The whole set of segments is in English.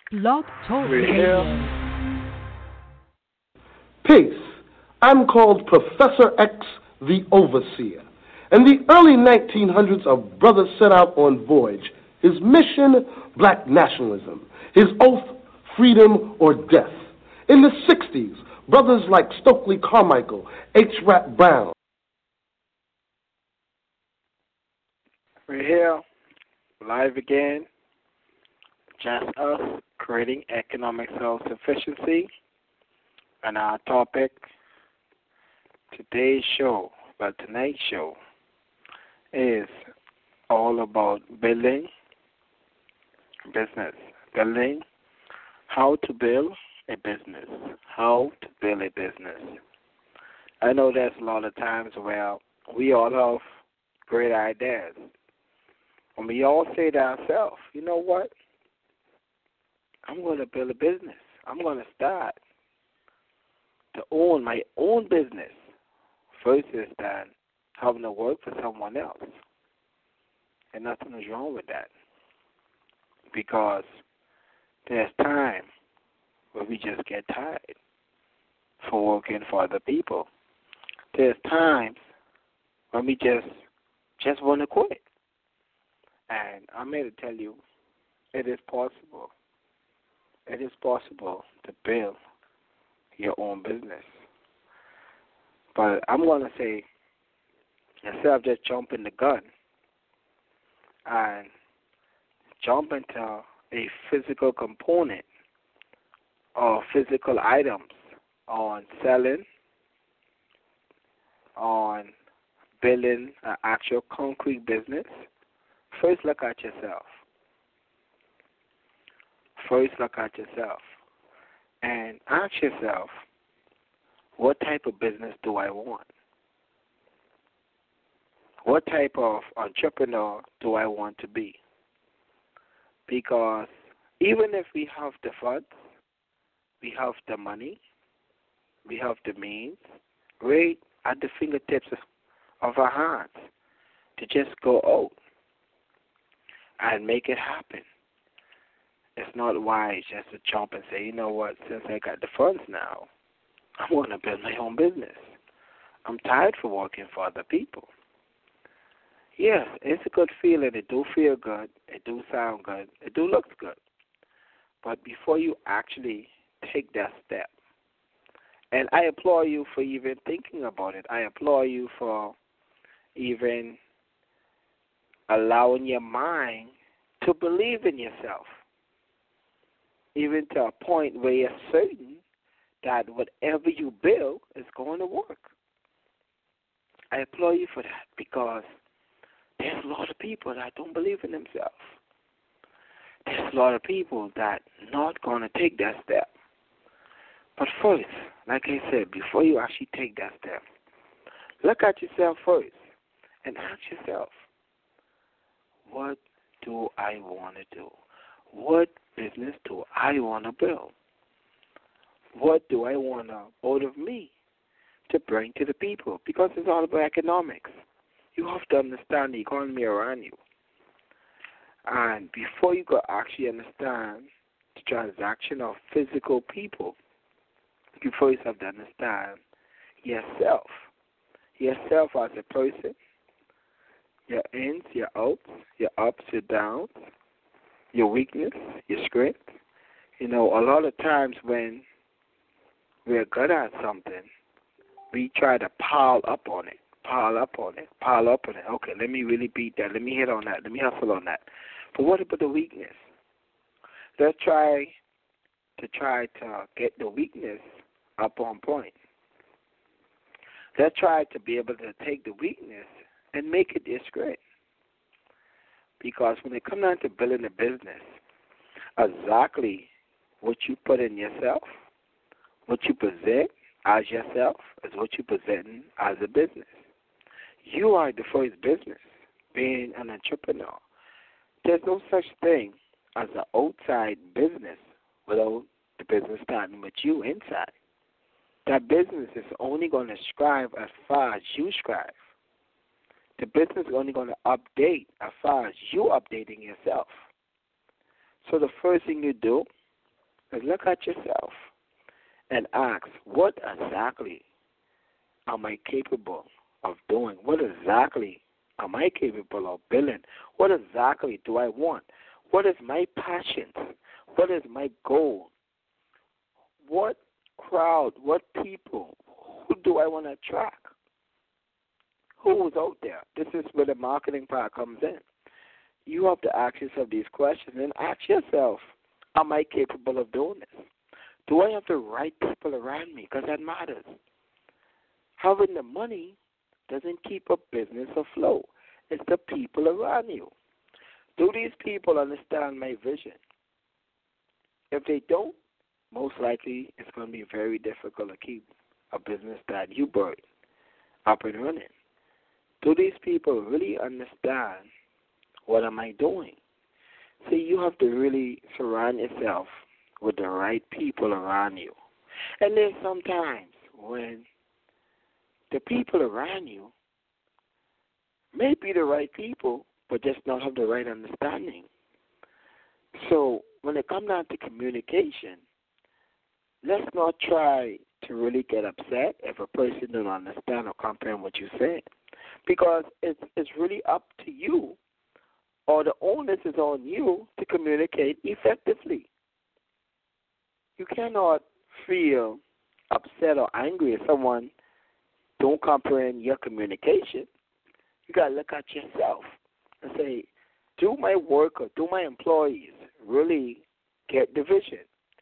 Blog Talk Radio. Peace. I'm called Professor X, the Overseer. In the early 1900s, a brother set out on voyage. His mission, black nationalism. His oath, freedom or death. In the 60s, brothers like Stokely Carmichael, H. Rap Brown. We're here, live again. Just us creating economic self-sufficiency. And our topic, tonight's show, is all about building business. Building, how to build a business. How to build a business. I know there's a lot of times where we all have great ideas. And we all say to ourselves, you know what? I'm going to build a business. I'm going to start to own my own business versus than having to work for someone else. And nothing is wrong with that. Because there's time where we just get tired for working for other people. There's times when we just want to quit. And I'm here to tell you, it is possible. It is possible to build your own business. But I'm going to say, instead of just jumping the gun and jump into a physical component or physical items on selling, on building an actual concrete business, first look at yourself. First look at yourself and ask yourself, what type of business do I want? What type of entrepreneur do I want to be? Because even if we have the funds, we have the money, we have the means, right at the fingertips of our hands to just go out and make it happen. It's not wise just to jump and say, you know what, since I got the funds now, I want to build my own business. I'm tired for working for other people. Yes, it's a good feeling. It do feel good. It do sound good. It do look good. But before you actually take that step, and I applaud you for even thinking about it. I applaud you for even allowing your mind to believe in yourself. Even to a point where you're certain that whatever you build is going to work. I applaud you for that because there's a lot of people that don't believe in themselves. There's a lot of people that not going to take that step. But first, like I said, before you actually take that step, look at yourself first and ask yourself, what do I want to do? What business do I want to build? What do I want out of me to bring to the people? Because it's all about economics. You have to understand the economy around you. And before you can actually understand the transaction of physical people, you first have to understand yourself. Yourself as a person, your ins, your outs, your ups, your downs, your weakness, your strength. You know, a lot of times when we're good at something, we try to pile up on it. Okay, let me really beat that. Let me hit on that. Let me hustle on that. But what about the weakness? Let's try to get the weakness up on point. Let's try to be able to take the weakness and make it your strength. Because when it comes down to building a business, exactly what you put in yourself, what you present as yourself, is what you present as a business. You are the first business, being an entrepreneur. There's no such thing as an outside business without the business starting with you inside. That business is only going to strive as far as you strive. The business is only going to update as far as you updating yourself. So the first thing you do is look at yourself and ask, what exactly am I capable of doing? What exactly am I capable of building? What exactly do I want? What is my passion? What is my goal? What crowd, what people, who do I want to attract? Who is out there? This is where the marketing part comes in. You have to ask yourself these questions and ask yourself, am I capable of doing this? Do I have the right people around me? Because that matters. Having the money doesn't keep a business afloat. It's the people around you. Do these people understand my vision? If they don't, most likely it's going to be very difficult to keep a business that you built up and running. Do these people really understand what am I doing? See, you have to really surround yourself with the right people around you. And there's sometimes when the people around you may be the right people, but just not have the right understanding. So when it comes down to communication, let's not try to really get upset if a person don't understand or comprehend what you're saying, because it's really up to you, or the onus is on you to communicate effectively. You cannot feel upset or angry if someone don't comprehend your communication. You got to look at yourself and say, do my worker, do my employees really get the vision?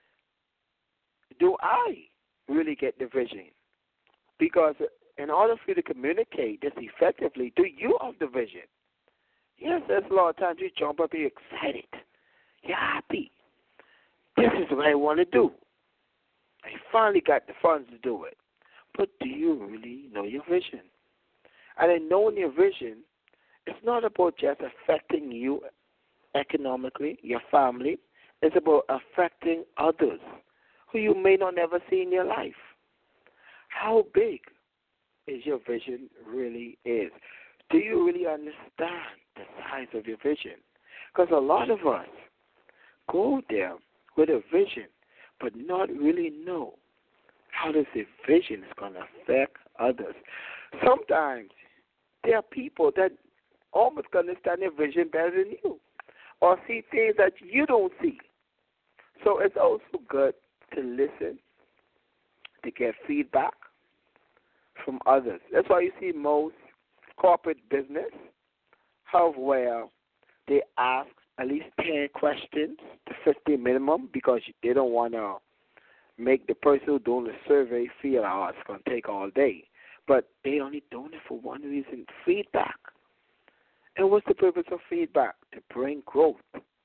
Do I really get the vision? Because in order for you to communicate this effectively, do you have the vision? Yes, there's a lot of times you jump up, you're excited, you're happy. This is what I want to do. I finally got the funds to do it. But do you really know your vision? And in knowing your vision, it's not about just affecting you economically, your family. It's about affecting others who you may not never see in your life. How big is your vision really is? Do you really understand the size of your vision? Because a lot of us go there with a vision, but not really know how this vision is going to affect others. Sometimes there are people that almost understand their vision better than you, or see things that you don't see. So it's also good to listen, to get feedback from others. That's why you see most corporate business have where they ask at least 10 questions to 50 minimum, because they don't want to make the person who doing the survey feel, oh, it's going to take all day. But they only doing it for one reason, feedback. And what's the purpose of feedback? To bring growth.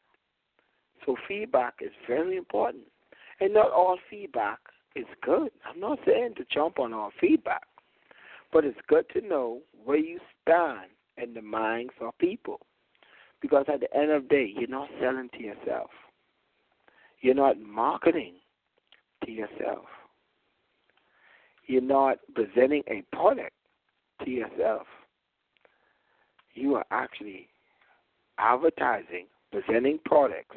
So feedback is very important. And not all feedback is good. I'm not saying to jump on all feedback, but it's good to know where you stand in the minds of people. Because at the end of the day, you're not selling to yourself. You're not marketing to yourself. You're not presenting a product to yourself. You are actually advertising, presenting products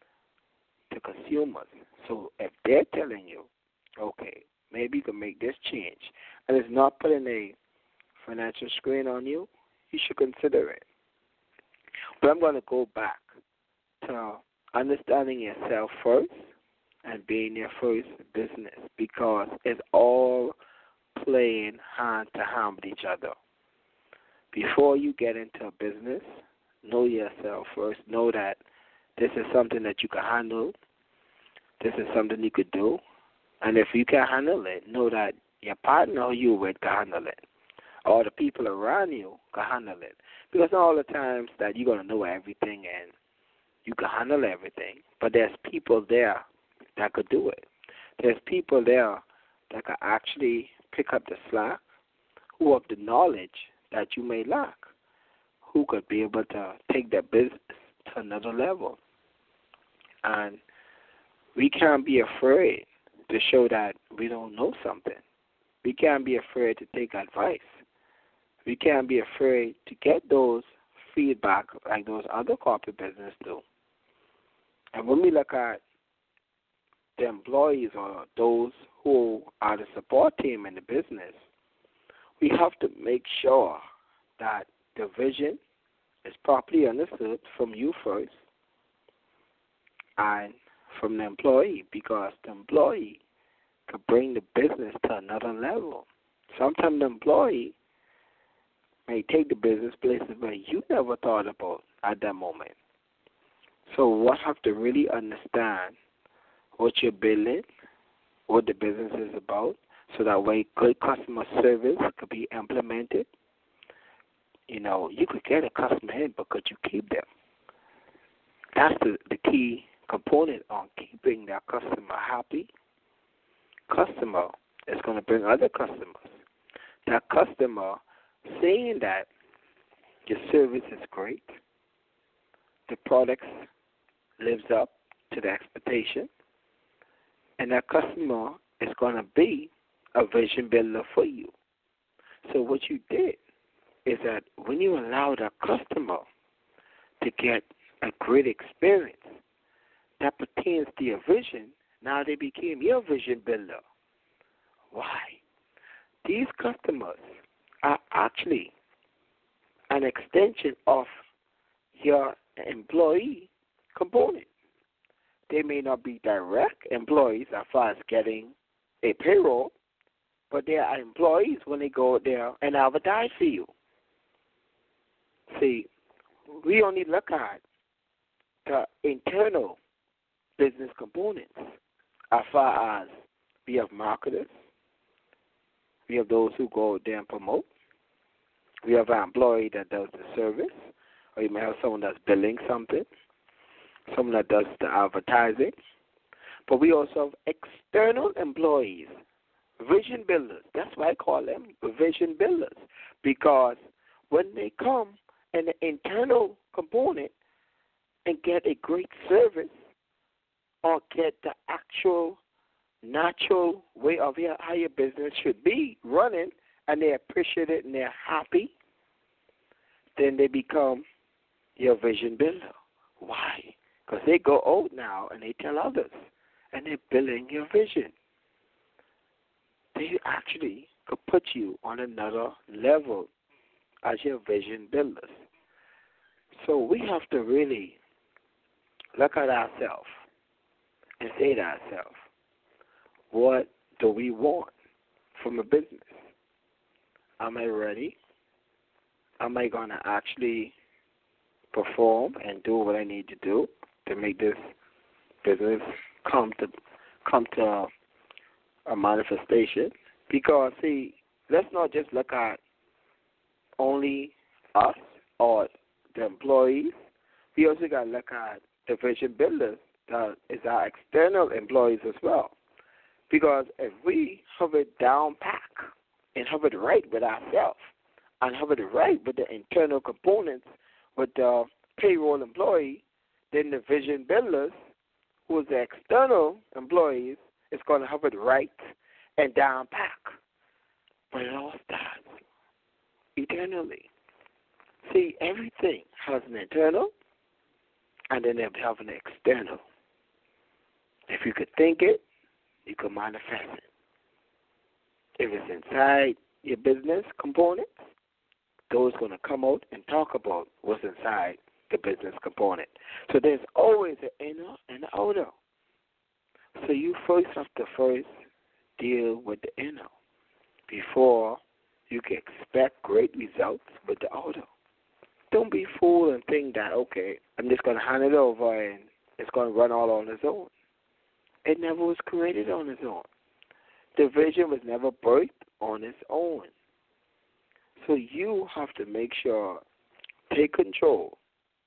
to consumers. So if they're telling you, okay, maybe you can make this change, and it's not putting a financial strain on you, you should consider it. But I'm going to go back to understanding yourself first and being your first business, because it's all playing hand to hand with each other. Before you get into a business, know yourself first. Know that this is something that you can handle. This is something you could do. And if you can handle it, know that your partner who you with can handle it, or the people around you can handle it. Because not all the times that you're going to know everything and you can handle everything, but there's people there that could do it. There's people there that can actually pick up the slack, who have the knowledge that you may lack, who could be able to take their business to another level. And we can't be afraid to show that we don't know something. We can't be afraid to take advice. We can't be afraid to get those feedback like those other corporate businesses do. And when we look at the employees or those who are the support team in the business, we have to make sure that the vision is properly understood from you first and from the employee, because the employee could bring the business to another level. Sometimes the employee may take the business places where you never thought about at that moment. So we have to really understand what you're building, what the business is about, so that way good customer service could be implemented. You know, you could get a customer in, but could you keep them? That's the key component on keeping that customer happy. Customer is going to bring other customers. That customer saying that your service is great, the product lives up to the expectation, and that customer is going to be a vision builder for you. So what you did is that when you allow that customer to get a great experience that pertains to your vision, now they became your vision builder. Why? These customers are actually an extension of your employee component. They may not be direct employees as far as getting a payroll, but they are employees when they go there and advertise for you. See, we only look at the internal business components as far as we have marketers, we have those who go out there and promote, we have an employee that does the service, or you may have someone that's billing something, someone that does the advertising. But we also have external employees, vision builders. That's why I call them vision builders, because when they come in the internal component and get a great service or get the actual natural way of how your business should be running, and they appreciate it and they're happy, then they become your vision builder. Why? Because they go out now and they tell others, and they're building your vision. They actually could put you on another level as your vision builders. So we have to really look at ourselves and say to ourselves, what do we want from a business? Am I ready? Am I going to actually perform and do what I need to do to make this business come to a manifestation? Because, see, let's not just look at only us or the employees. We also got to look at the vision builders, that is our external employees as well. Because if we have it down pack and have it right with ourselves and have it right with the internal components with the payroll employee, then the vision builders, who is the external employees, is going to have it right and down pack. But it all starts eternally. See, everything has an internal and then they have an external. If you could think it, you can manifest it. If it's inside your business components, those going to come out and talk about what's inside the business component. So there's always an inner and an outer. So you first have to deal with the inner before you can expect great results with the outer. Don't be fooled and think that, okay, I'm just going to hand it over and it's going to run all on its own. It never was created on its own. The vision was never birthed on its own. So you have to make sure, take control,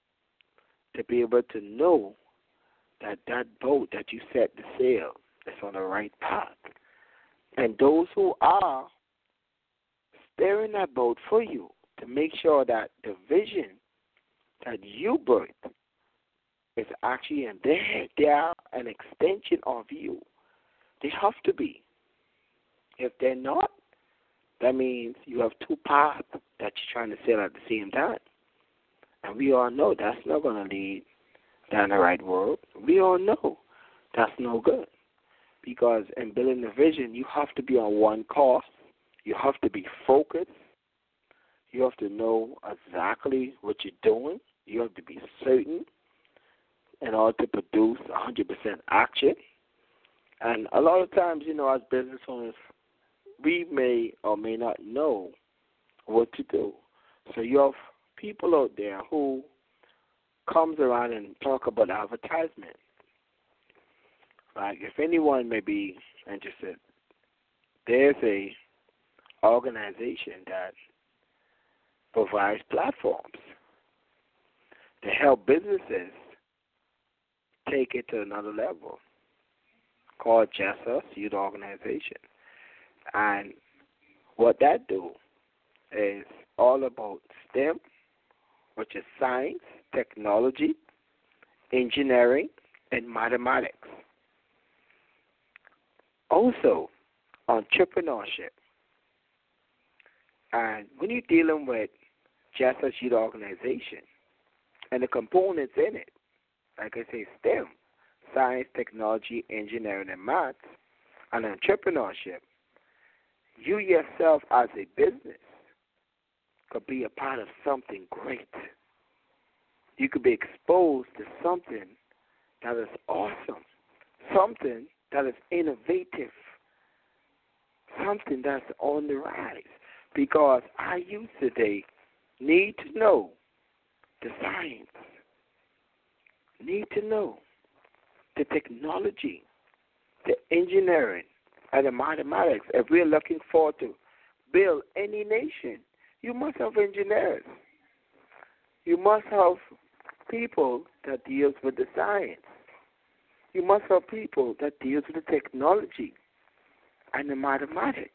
to be able to know that that boat that you set to sail is on the right path. And those who are steering that boat for you, to make sure that the vision that you birthed is actually in their head. They are an extension of you. They have to be. If they're not, that means you have two paths that you're trying to sail at the same time. And we all know that's not going to lead down the right road. We all know that's no good. because in building a vision, you have to be on one course. You have to be focused. You have to know exactly what you're doing. You have to be certain in order to produce 100% action. And a lot of times, as business owners, we may or may not know what to do. So you have people out there who comes around and talk about advertisement. Like, if anyone may be interested, there's a organization that provides platforms to help businesses take it to another level, called JESUS Youth Organization. And what that do is all about STEM, which is science, technology, engineering, and mathematics. Also, entrepreneurship. And when you're dealing with JESUS Youth Organization and the components in it, like I say, STEM, science, technology, engineering, and maths, and entrepreneurship, you yourself as a business could be a part of something great. You could be exposed to something that is awesome, something that is innovative, something that's on the rise. Because our youth today need to know the science, need to know the technology, the engineering, and the mathematics. If we're looking forward to build any nation, you must have engineers. You must have people that deals with the science. You must have people that deals with the technology and the mathematics.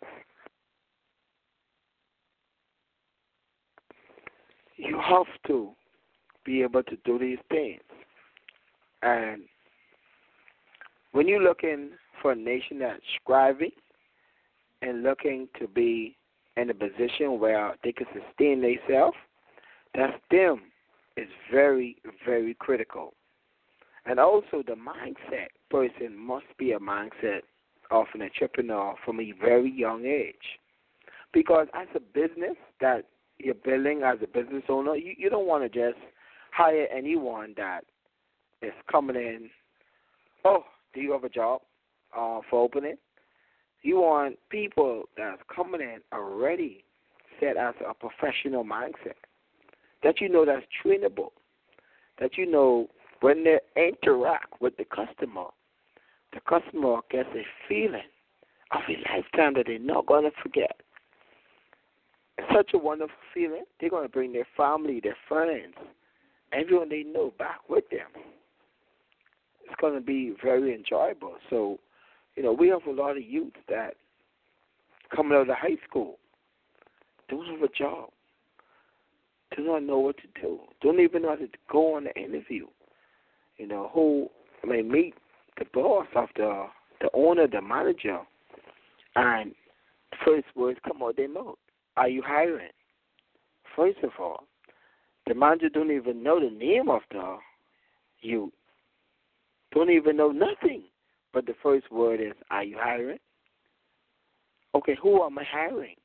You have to be able to do these things. And when you're looking for a nation that's striving and looking to be in a position where they can sustain themselves, that STEM is very, very critical. And also the mindset person must be a mindset of an entrepreneur from a very young age. Because as a business that you're building as a business owner, you don't want to just hire anyone that is coming in, oh, do you have a job for opening? You want people that's coming in already set as a professional mindset, that you know that's trainable, that you know when they interact with the customer gets a feeling of a lifetime that they're not going to forget. It's such a wonderful feeling. They're going to bring their family, their friends, everyone they know back with them. It's going to be very enjoyable. So, we have a lot of youth that coming out of high school don't have a job, do not know what to do, don't even know how to go on the interview. Who may meet the boss of the owner, the manager, and the first words come out their mouth. Are you hiring? First of all, the manager don't even know the name of the youth. Don't even know nothing. But the first word is, are you hiring? Okay, who am I hiring?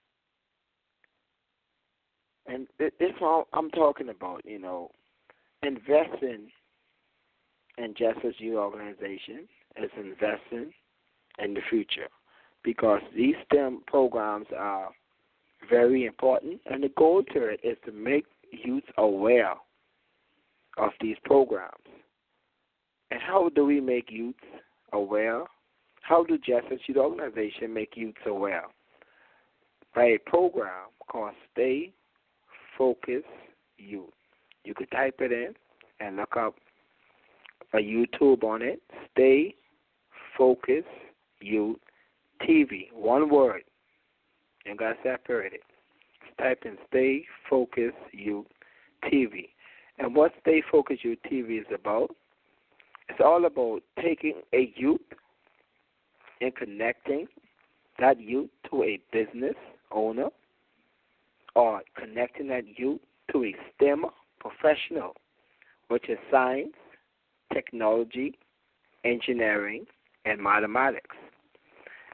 And this is what I'm talking about, investing in JESUS Youth Organization is investing in the future, because these STEM programs are very important, and the goal to it is to make youth aware of these programs. And how do we make youth aware? How do JESUS Youth Organization make youth aware? By a program called Stay Focused Youth. You could type it in and look up a YouTube on it. Stay Focused Youth TV. One word. You got to separate it. Type in Stay Focused Youth TV. And what Stay Focused Youth TV is about, it's all about taking a youth and connecting that youth to a business owner, or connecting that youth to a STEM professional, which is science, technology, engineering, and mathematics.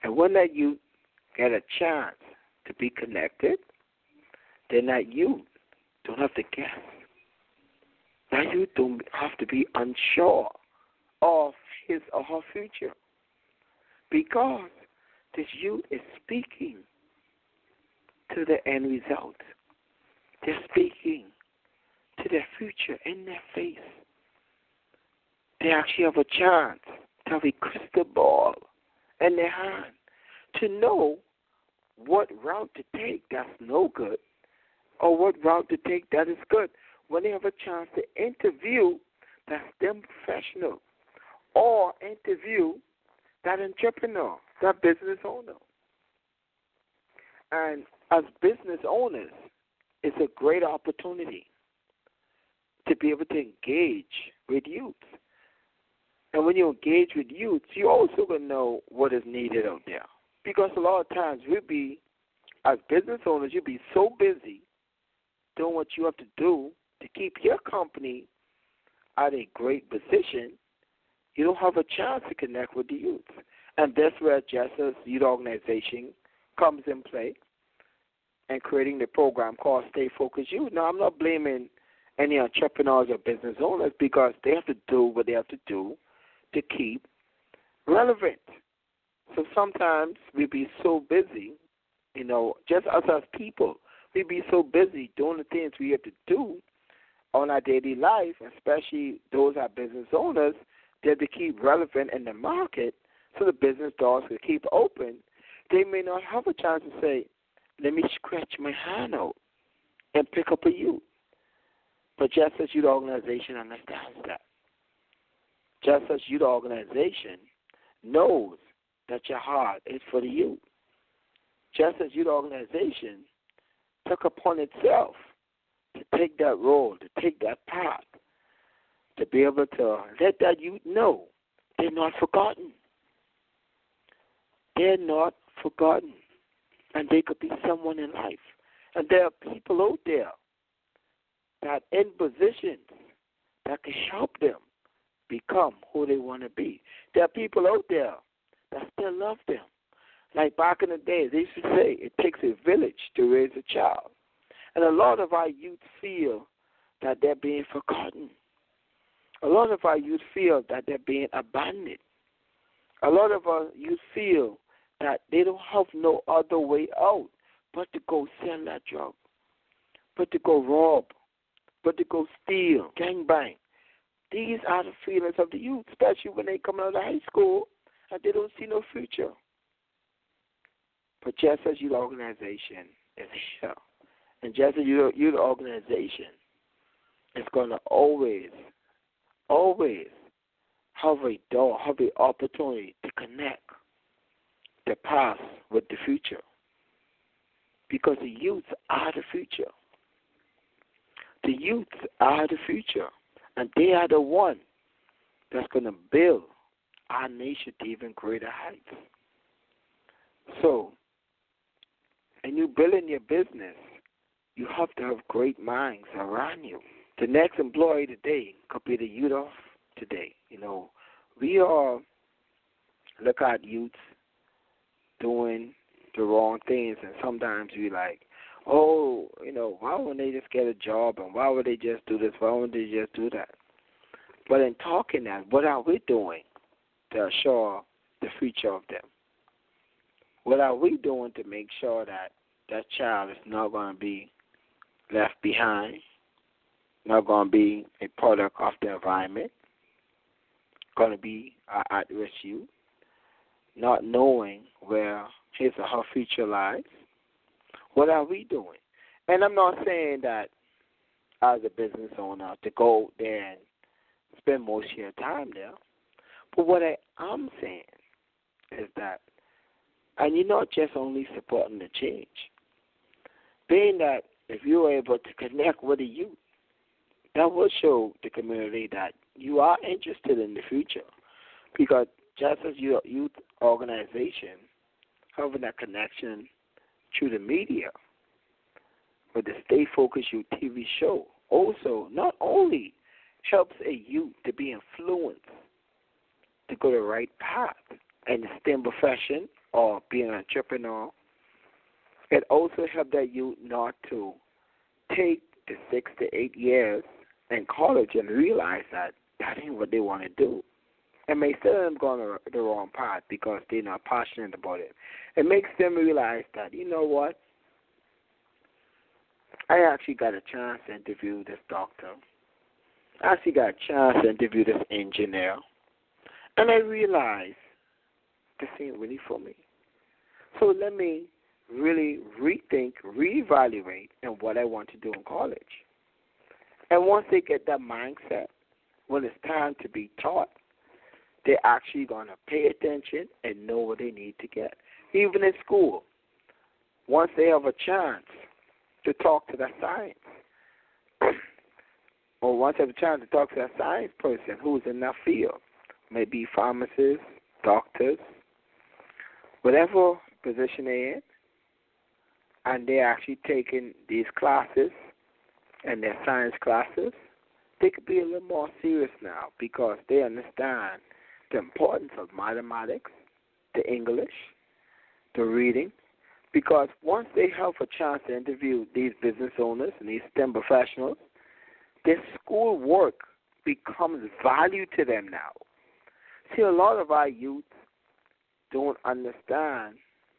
And when that youth get a chance to be connected, then that youth don't have to guess. That youth don't have to be unsure of his or her future. Because this youth is speaking to the end result. They're speaking to their future in their face. They actually have a chance to have a crystal ball in their hand to know what route to take that's no good or what route to take that is good. When they have a chance to interview that STEM professional or interview that entrepreneur, that business owner. And as business owners, it's a great opportunity to be able to engage with youth. And when you engage with youth, you also going to know what is needed out there. Because a lot of times as business owners, you'll be so busy doing what you have to do to keep your company at a great position, you don't have a chance to connect with the youth. And that's where Justice Youth Organization comes in play and creating the program called Stay Focused Youth. Now, I'm not blaming any entrepreneurs or business owners because they have to do what they have to do to keep relevant. So sometimes we be so busy, just us as people, we be so busy doing the things we have to do on our daily life, especially those are business owners, they have to keep relevant in the market so the business doors can keep open. They may not have a chance to say, let me scratch my hand out and pick up a youth. But Justice Youth Organization understands that. Justice Youth Organization knows that your heart is for the youth. Justice Youth Organization took upon itself to take that role, to take that path, to be able to let that youth know they're not forgotten. They're not forgotten. And they could be someone in life. And there are people out there that in positions that can help them become who they want to be. There are people out there that still love them. Like back in the day, they used to say it takes a village to raise a child. And a lot of our youth feel that they're being forgotten. A lot of our youth feel that they're being abandoned. A lot of our youth feel that they don't have no other way out but to go sell that drug, but to go rob, but to go steal, gangbang. These are the feelings of the youth, especially when they come out of high school and they don't see no future. But Justice Youth Organization is here. And Justice Youth Organization is going to always have a door, have an opportunity to connect the past with the future. Because the youth are the future. The youth are the future. And they are the one that's going to build our nation to even greater heights. So, and you building your business, you have to have great minds around you. The next employee today could be the youth of today. We all look at youths doing the wrong things, and sometimes we like, why wouldn't they just get a job, and why would they just do this, why wouldn't they just do that? But in talking that, what are we doing to assure the future of them? What are we doing to make sure that that child is not going to be left behind, not going to be a product of the environment, going to be an at-risk youth, not knowing where his or her future lies? What are we doing? And I'm not saying that as a business owner to go there and spend most of your time there. But what I am saying is that, and you're not just only supporting the change, being that if you're able to connect with the youth, that will show the community that you are interested in the future. Because just as your youth organization having that connection through the media with the Stay Focused Youth TV show also not only helps a youth to be influenced to go the right path, in the STEM profession or being an entrepreneur. It also helps that youth not to take the 6 to 8 years in college and realize that that ain't what they want to do. It may still them going the wrong path because they're not passionate about it. It makes them realize that, you know what, I actually got a chance to interview this doctor. I actually got a chance to interview this engineer. And I realized this ain't really for me. So let me really rethink, reevaluate in what I want to do in college. And once they get that mindset, when it's time to be taught, they're actually going to pay attention and know what they need to get. Even in school, once they have a chance to talk to that science, or once they have a chance to talk to that science person who's in that field, maybe pharmacists, doctors, whatever position they're in, and they're actually taking these classes and their science classes, they could be a little more serious now because they understand the importance of mathematics, the English, the reading, because once they have a chance to interview these business owners and these STEM professionals, their school work becomes value to them now. See, a lot of our youth don't understand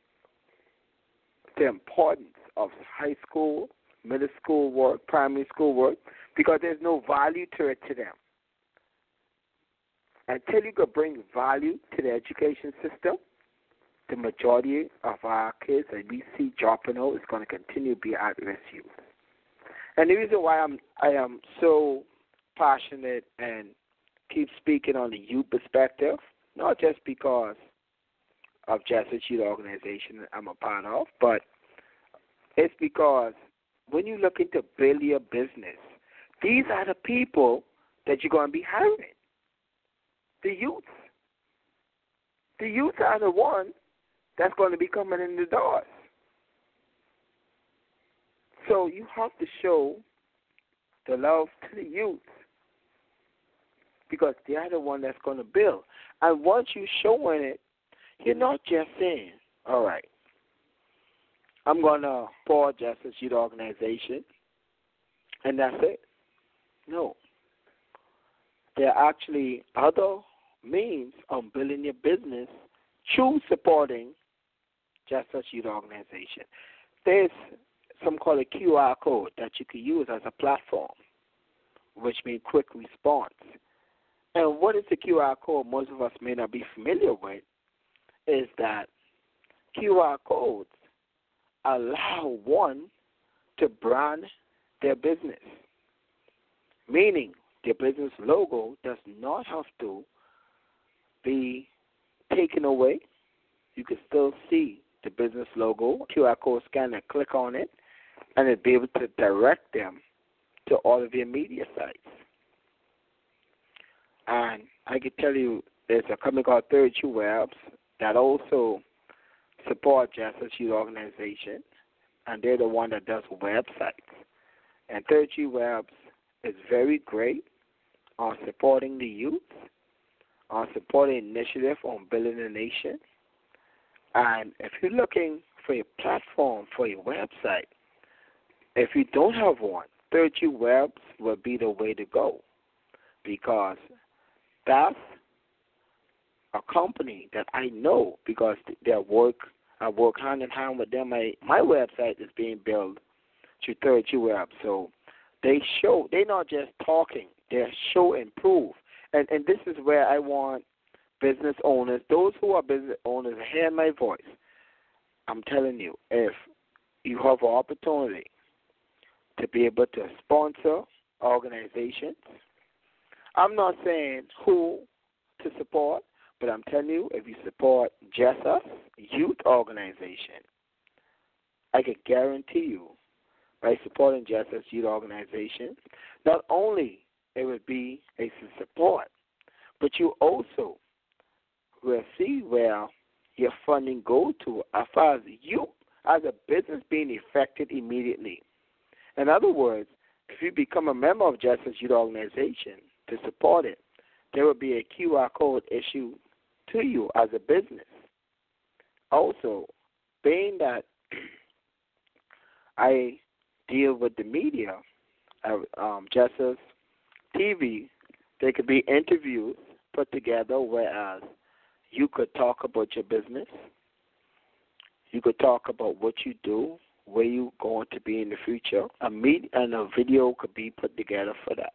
the importance of high school, middle school work, primary school work, because there's no value to it to them. Until you can bring value to the education system, the majority of our kids that we see dropping out is going to continue to be at-risk youth. And the reason why I am so passionate and keep speaking on the youth perspective, not just because of Justice Youth Organization that I'm a part of, but it's because when you look into build your business, these are the people that you're going to be hiring. The youth. The youth are the one that's going to be coming in the doors. So you have to show the love to the youth because they are the one that's going to build. And once you're showing it, you're not just saying, all right, I'm going to support Justice Youth Organization, and that's it. No. There are actually other means of building your business through supporting Justice Youth Organization. There's something called a QR code that you can use as a platform, which means quick response. And what is the QR code most of us may not be familiar with is that QR codes allow one to brand their business, meaning their business logo does not have to be taken away. You can still see the business logo, QR code scanner, click on it, and it'll be able to direct them to all of your media sites. And I can tell you there's a company called 32 Webs that also support Justice Youth Organization, and they're the one that does websites. And 32 Webs is very great on supporting the youth, on supporting initiative on building a nation. And if you're looking for a platform for your website, if you don't have one, 32 Webs will be the way to go because that's a company that I know because I work hand in hand with them. My website is being built through 32 Webs. So they're not just talking, they're show and prove. And this is where I want business owners, those who are business owners, hear my voice. I'm telling you, if you have an opportunity to be able to sponsor organizations, I'm not saying who to support, but I'm telling you, if you support Justice Youth Organization, I can guarantee you, by supporting Justice Youth Organization, not only it would be a support, but you also will see where your funding go to as far as you as a business being affected immediately. In other words, if you become a member of Justice Youth Organization to support it, there will be a QR code issued to you as a business. Also, being that I deal with the media, just as TV, there could be interviews put together, whereas you could talk about your business, you could talk about what you do, where you're going to be in the future. A video could be put together for that.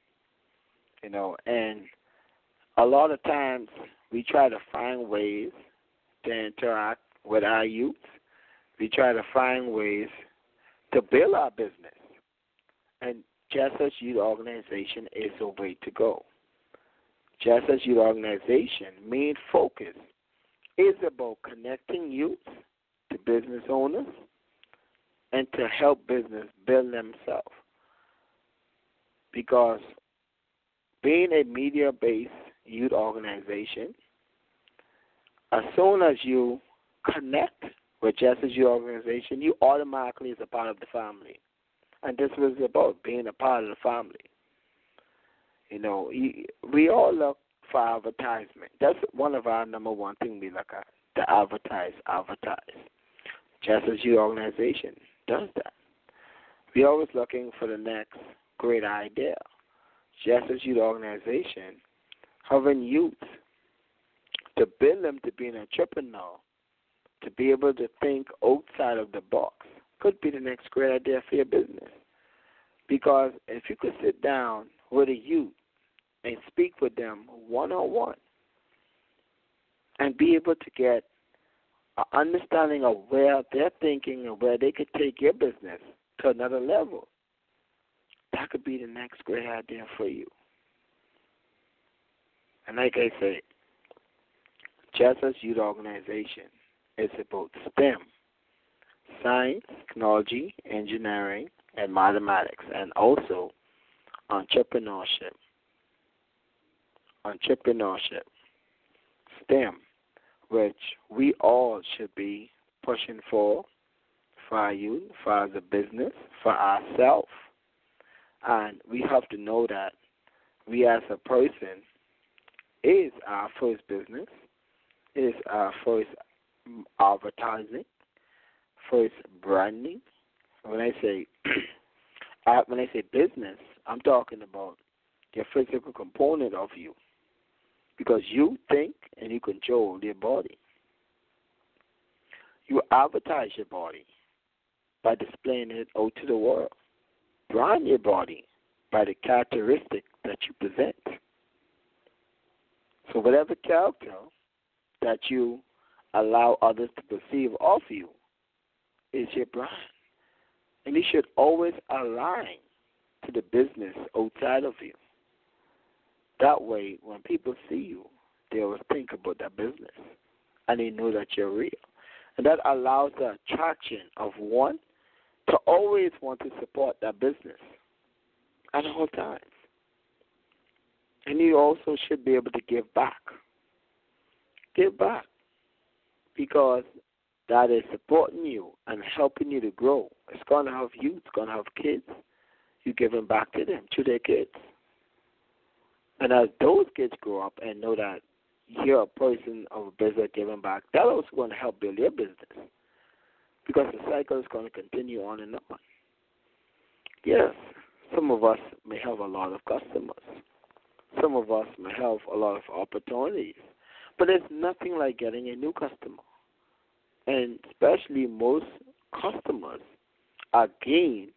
And a lot of times we try to find ways to interact with our youth. We try to find ways to build our business. And Just as Youth Organization is a way to go. Just as Youth Organization, main focus is about connecting youth to business owners and to help business build themselves. Because being a media-based youth organization, as soon as you connect with Just as Youth Organization, you automatically is a part of the family. And this was about being a part of the family. We all look for advertisement. That's one of our number one thing we look at, to advertise. Just as Youth Organization does that. We're always looking for the next great idea. Just as Youth Organization, having youth to build them to be an entrepreneur, to be able to think outside of the box, could be the next great idea for your business. Because if you could sit down with a youth and speak with them one-on-one and be able to get an understanding of where they're thinking and where they could take your business to another level, that could be the next great idea for you. And like I say, Just as Youth Organization is about STEM, science, technology, engineering, and mathematics, and also entrepreneurship. STEM, which we all should be pushing for our youth, for as a business, for ourselves. And we have to know that we as a person is our first business, is our first advertising, first branding. When I say business, I'm talking about your physical component of you, because you think and you control your body. You advertise your body by displaying it out to the world. Brand your body by the characteristic that you present. So whatever character that you allow others to perceive of you is your brand. And you should always align to the business outside of you. That way, when people see you, they always think about that business, and they know that you're real. And that allows the attraction of one to always want to support that business at all times. And you also should be able to give back. Give back, because that is supporting you and helping you to grow. It's going to have youth, it's going to have kids. You're giving back to them, to their kids. And as those kids grow up and know that you're a person of a business giving back, that's also going to help build your business, because the cycle is going to continue on and on. Yes, some of us may have a lot of customers. Some of us may have a lot of opportunities. But there's nothing like getting a new customer. And especially most customers are gained.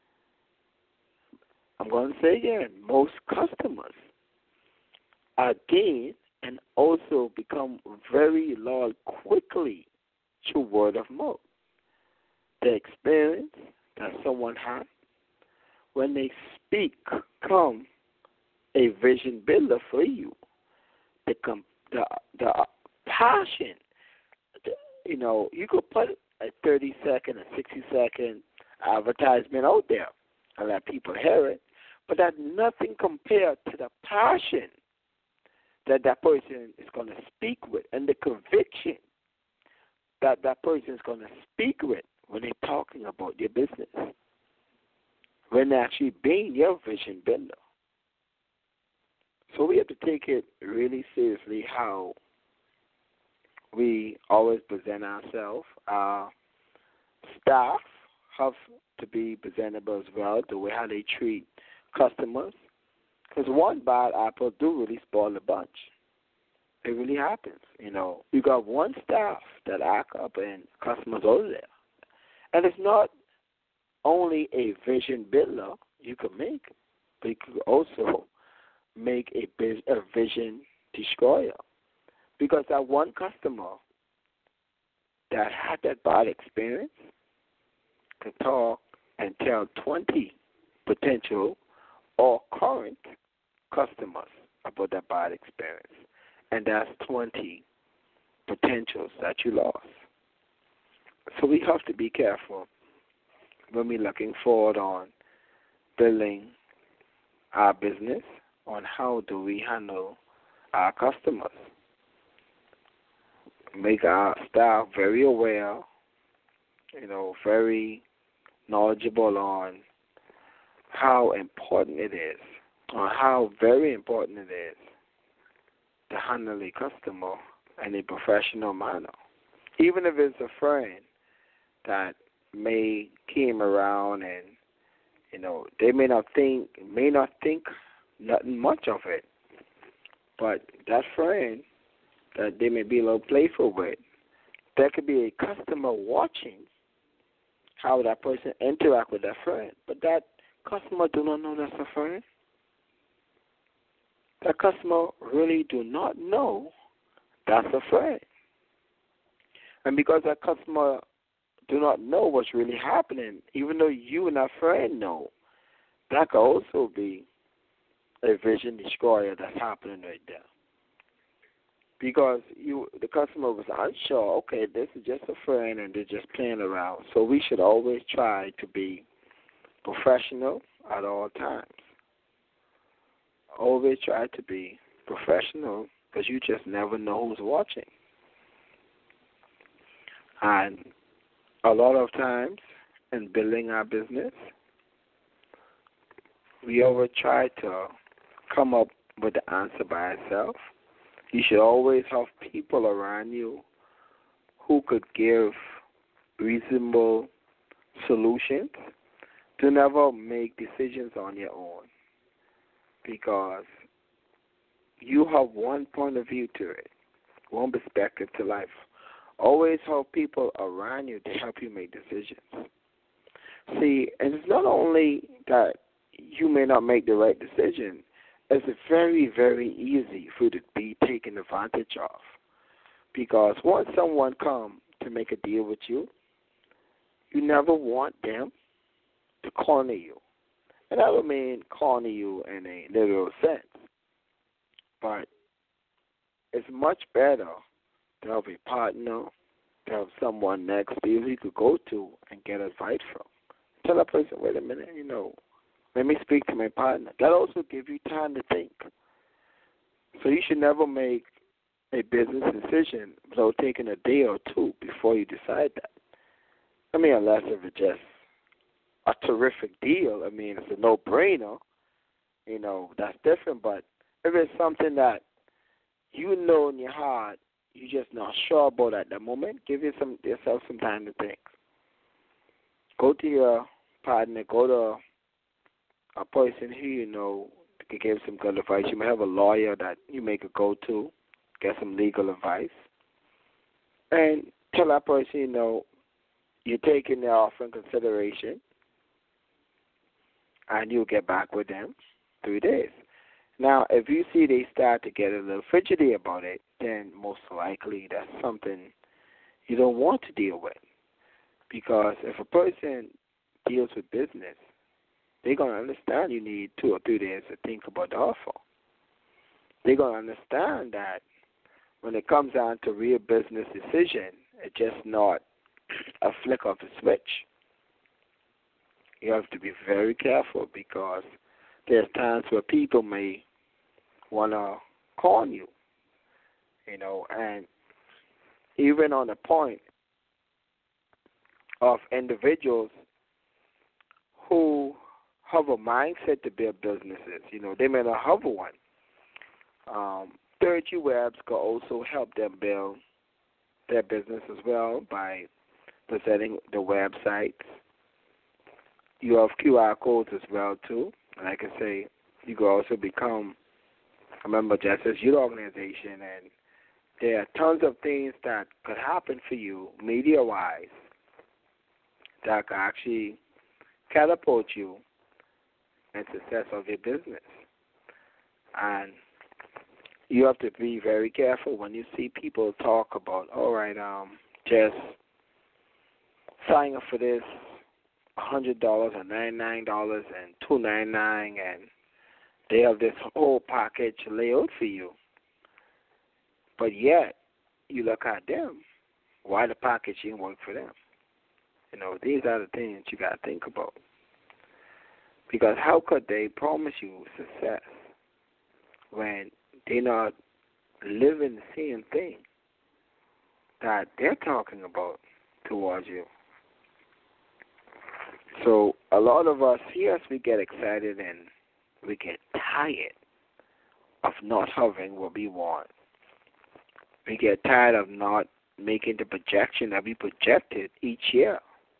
I'm going to say again, most customers are gained and also become very loyal quickly through word of mouth. The experience that someone had, when they speak, come a vision builder for you. The passion, you could put a 30-second, a 60-second advertisement out there and let people hear it, but that's nothing compared to the passion that that person is going to speak with and the conviction that that person is going to speak with when they're talking about your business, when they're actually being your vision builder. So we have to take it really seriously how we always present ourselves. Our staff have to be presentable as well, the way how they treat customers. Because one bad apple do really spoil the bunch. It really happens. You got one staff that act up and customers over there. And it's not only a vision builder you can make, but you could also make a vision destroyer. Because that one customer that had that bad experience can talk and tell 20 potential or current customers about that bad experience. And that's 20 potentials that you lost. So we have to be careful when we're looking forward on building our business, on how do we handle our customers. Make our staff very aware, very knowledgeable on how important it is, or how very important it is to handle a customer in a professional manner. Even if it's a friend that may came around and, they may not think nothing much of it, but that friend that they may be a little playful with, there could be a customer watching how that person interact with that friend, but that customer do not know that's a friend. That customer really do not know that's a friend. And because that customer do not know what's really happening, even though you and that friend know, that could also be a vision destroyer that's happening right there. Because the customer was unsure, okay, this is just a friend and they're just playing around. So we should always try to be professional at all times. Always try to be professional because you just never know who's watching. And a lot of times in building our business, we always try to come up with the answer by ourselves. You should always have people around you who could give reasonable solutions. To never make decisions on your own, because you have one point of view to it, one perspective to life. Always have people around you to help you make decisions. See, and it's not only that you may not make the right decision, it's very, very easy for you to be taken advantage of. Because once someone comes to make a deal with you, you never want them to corner you. And I don't mean corner you in a literal sense, but it's much better to have a partner, to have someone next to you who you could go to and get advice from. Tell that person, wait a minute, let me speak to my partner. That also gives you time to think. So you should never make a business decision without taking a day or two before you decide that. Unless if it's just a terrific deal, it's a no-brainer, that's different. But if it's something that you know in your heart you're just not sure about at the moment, give yourself some time to think. Go to your partner, go to a person who you know could give some good advice. You may have a lawyer that you may could go to, get some legal advice, and tell that person, you're taking their offer in consideration, and you'll get back with them 3 days. Now, if you see they start to get a little fidgety about it, then most likely that's something you don't want to deal with. Because if a person deals with business, they're going to understand you need 2 or 3 days to think about the offer. They're going to understand that when it comes down to real business decision, it's just not a flick of a switch. You have to be very careful because there's times where people may want to con you, and even on the point of individuals who have a mindset to build businesses, they may not have one. 30 Webs could also help them build their business as well by presenting the websites. You have QR codes as well too. And like I say, you could also become a member just as youth organization, and there are tons of things that could happen for you media-wise that could actually catapult you in success of your business. And you have to be very careful when you see people talk about, all right, just sign up for this $100 or $99 and $299, and they have this whole package laid out for you. But yet, you look at them, why the package didn't work for them? You know, these are the things you got to think about. Because how could they promise you success when they're not living the same thing that they're talking about towards you? So a lot of us, yes, we get excited and we get tired of not having what we want. We get tired of not making the projection that we projected each year.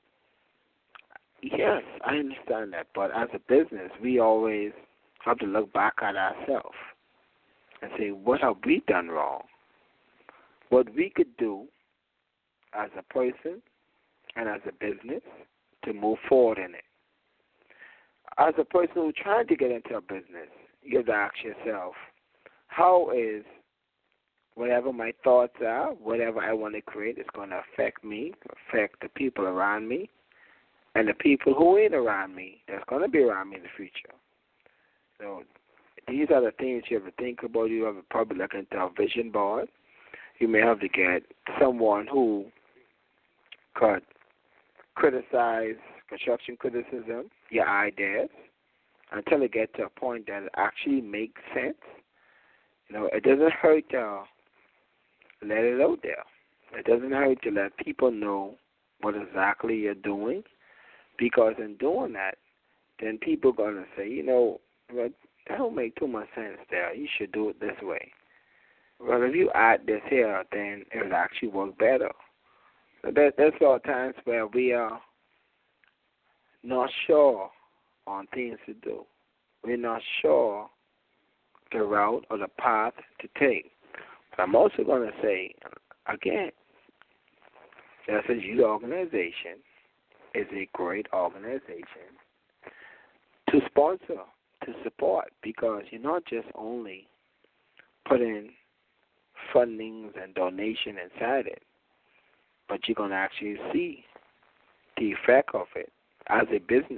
Yes, I understand that, but as a business, we always have to look back at ourselves and say, what have we done wrong? What we could do as a person and as a business to move forward in it. As a person who's trying to get into a business, you have to ask yourself, how is whatever my thoughts are, whatever I want to create, is going to affect me, affect the people around me, and the people who ain't around me, that's going to be around me in the future. So these are the things you have to think about. You have to probably look into a vision board. You may have to get someone who could criticize, construction criticism, your ideas, until it gets to a point that it actually makes sense. You know, it doesn't hurt to let it out there. It doesn't hurt to let people know what exactly you're doing, because in doing that, then people are going to say, you know, well, that don't make too much sense there. You should do it this way. Well, if you add this here, then it will actually work better. So that's all times where we are not sure on things to do. We're not sure the route or the path to take. But I'm also going to say, again, just as youth organization is a great organization to sponsor, to support, because you're not just only putting fundings and donation inside it, but you're going to actually see the effect of it as a business.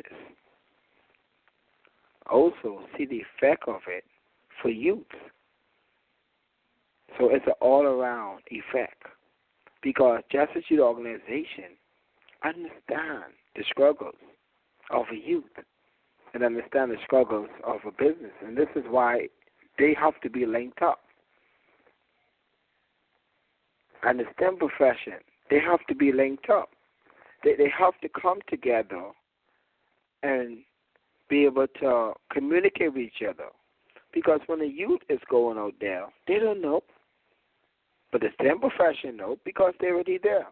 Also see the effect of it for youth. So it's an all-around effect, because just as youth organization understand the struggles of a youth and understand the struggles of a business, and this is why they have to be linked up. And the STEM profession, they have to be linked up. They have to come together and be able to communicate with each other. Because when the youth is going out there, they don't know. But the STEM profession know, because they're already there.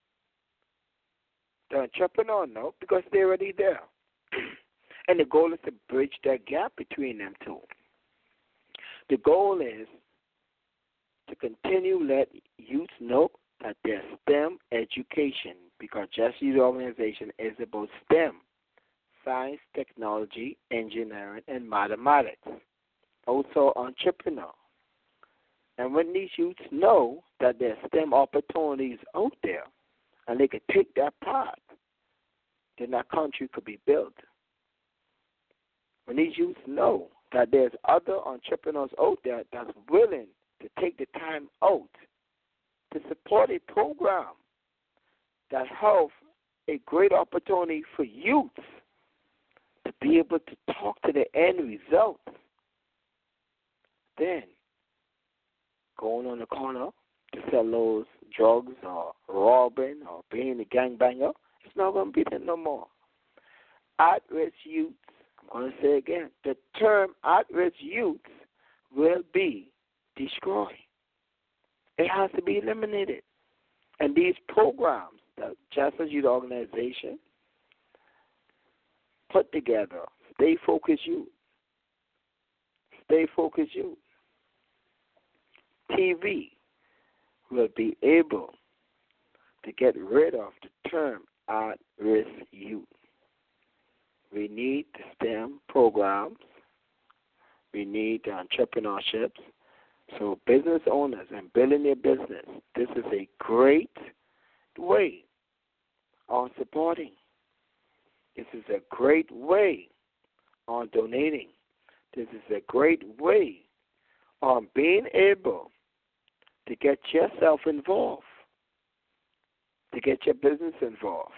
The entrepreneur know, because they're already there. And the goal is to bridge that gap between them two. The goal is to continue let youth know that there's STEM education, because Just Youth Organization is about STEM, science, technology, engineering, and mathematics. Also entrepreneur. And when these youths know that there's STEM opportunities out there and they can take that path, then that country could be built. When these youths know that there's other entrepreneurs out there that's willing to take the time out to support a program that have a great opportunity for youth to be able to talk to the end result, then going on the corner to sell those drugs or robbing or being a gangbanger, it's not going to be there no more. At-risk youth, I'm going to say again, the term at-risk youth will be destroyed. It has to be eliminated. And these programs that Chestnut Youth Organization put together, Stay Focused Youth. Stay Focused Youth. TV will be able to get rid of the term at-risk youth. We need the STEM programs. We need the entrepreneurships. So business owners and building their business, this is a great way on supporting. This is a great way on donating. This is a great way on being able to get yourself involved, to get your business involved.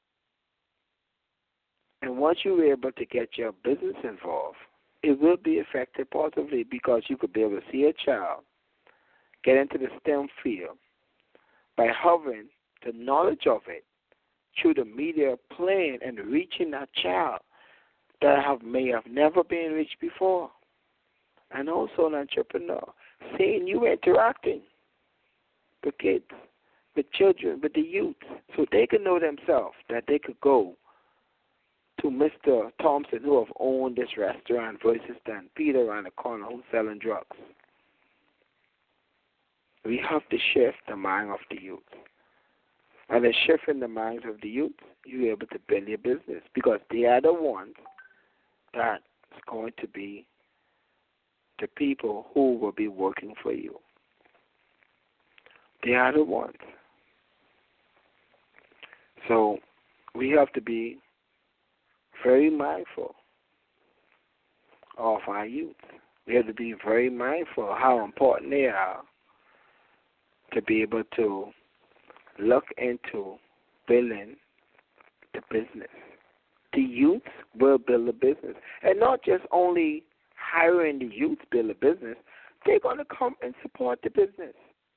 And once you're able to get your business involved, it will be affected positively because you could be able to see a child get into the STEM field by having the knowledge of it through the media playing and reaching that child that may have never been reached before. And also an entrepreneur, seeing you interacting with kids, with children, with the youth, so they can know themselves that they could go to Mr. Thompson, who have owned this restaurant, versus than Peter around the corner who's selling drugs. We have to shift the mind of the youth. And in shifting the minds of the youth, you're able to build your business because they are the ones that is going to be the people who will be working for you. They are the ones. So we have to be very mindful of our youth. We have to be very mindful of how important they are to be able to look into building the business. The youth will build a business. And not just only hiring the youth to build a business, they're going to come and support the business.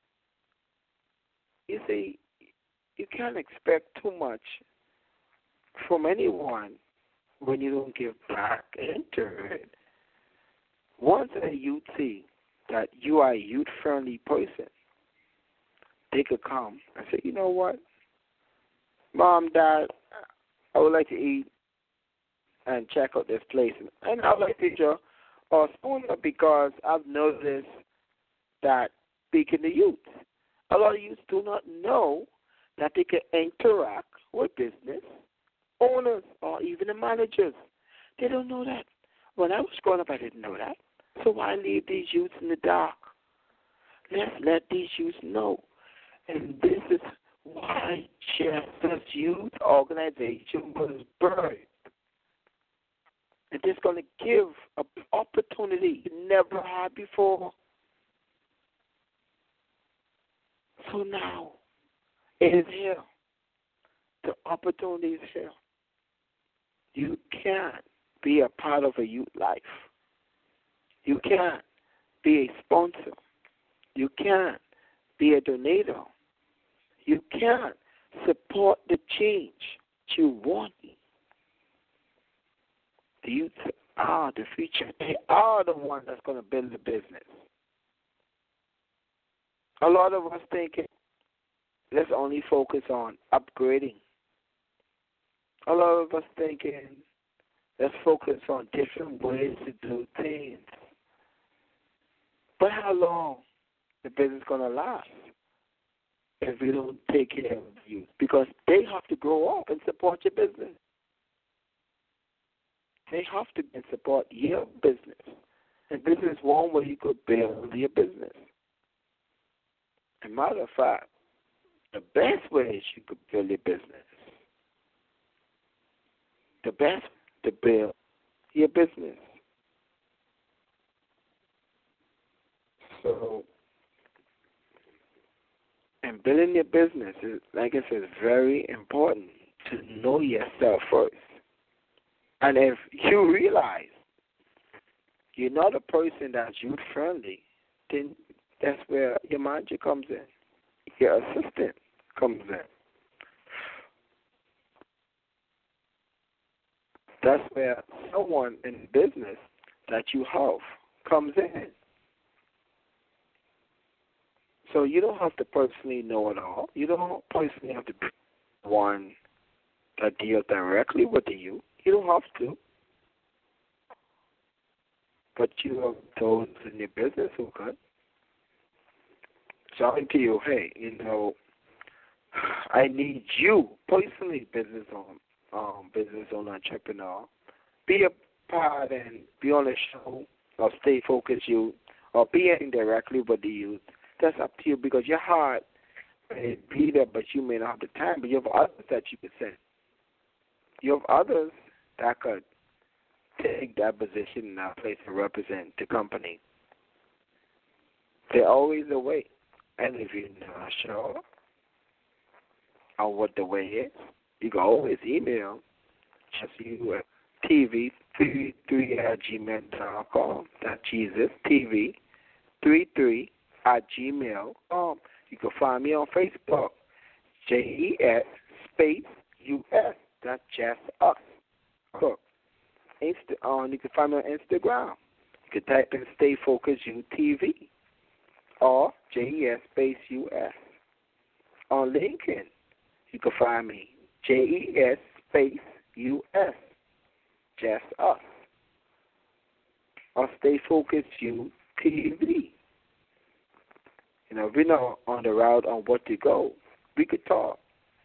You see, you can't expect too much from anyone when you don't give back into it. Once a youth see that you are a youth-friendly person, they could come and say, you know what, Mom, Dad, I would like to eat and check out this place. And I would like to teacher or spooner because I've noticed that speaking to youth, a lot of youth do not know that they can interact with business owners or even the managers. They don't know that. When I was growing up, I didn't know that. So why leave these youths in the dark? Let's let these youths know. And this is why Chestnut Youth Organization was birthed. And it's going to give an opportunity you never had before. So now, it is here. The opportunity is here. You can't be a part of a youth life. You can't be a sponsor. You can't be a donator. You can't support the change you want. The youth are the future. They are the one that's going to build the business. A lot of us thinking, let's only focus on upgrading. A lot of us thinking, let's focus on different ways to do things. But how long the business going to last if we don't take care of the youth? Because they have to grow up and support your business. They have to support your business. And this is one way you could build your business. As a matter of fact, the best ways you could build your business, the best to build your business. So, and building your business is, like I said, very important to know yourself first. And if you realize you're not a person that's youth-friendly, then that's where your manager comes in. Your assistant comes in. That's where someone in business that you have comes in. So you don't have to personally know it all. You don't personally have to be one that deals directly with the youth. You don't have to. But you have those in your business who could. Shouting to you, hey, I need you personally, business owner, entrepreneur. Be a part and be on the show or stay focused youth or be indirectly with the youth. That's up to you because your heart may be there, but you may not have the time. But you have others that you could send. You have others that could take that position in that place and represent the company. There's always a way. And if you're not sure on what the way is, you can always email just you at TV33@gmail.com. That's Jesus, TV33 at gmail.com. You can find me on Facebook, JES space US. That's just us. Look. You can find me on Instagram. You can type in Stay Focused UTV or JES space US. On LinkedIn, you can find me JES space US. Just us. Or Stay Focused UTV. If we're not on the route on what to go, we could talk.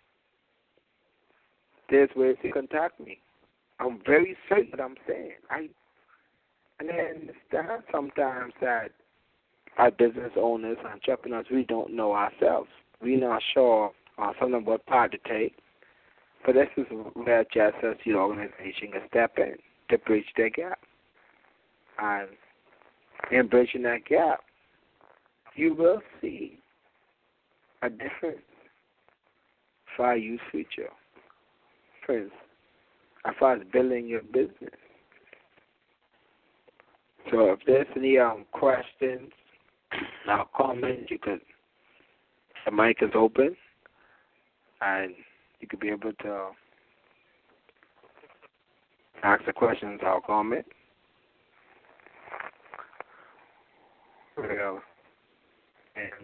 There's ways to contact me. I'm very certain what I'm saying. I understand sometimes that our business owners, entrepreneurs, we don't know ourselves. We're not sure on something what part to take. But this is where Just Us Youth Organization can step in to bridge that gap. And in bridging that gap, you will see a difference for our youth future. Friends, as far as building your business. So if there's any questions or comments, the mic is open and you could be able to ask the questions or comment. Well, and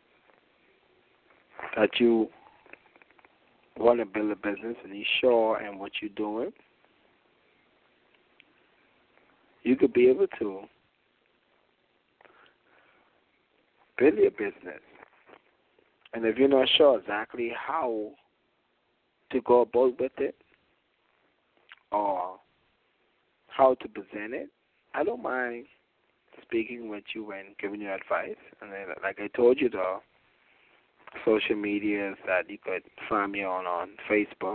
that you want to build a business and you're sure in what you're doing, you could be able to build your business. And if you're not sure exactly how to go about with it or how to present it, I don't mind speaking with you and giving you advice. And then, like I told you, the social medias that you could find me on Facebook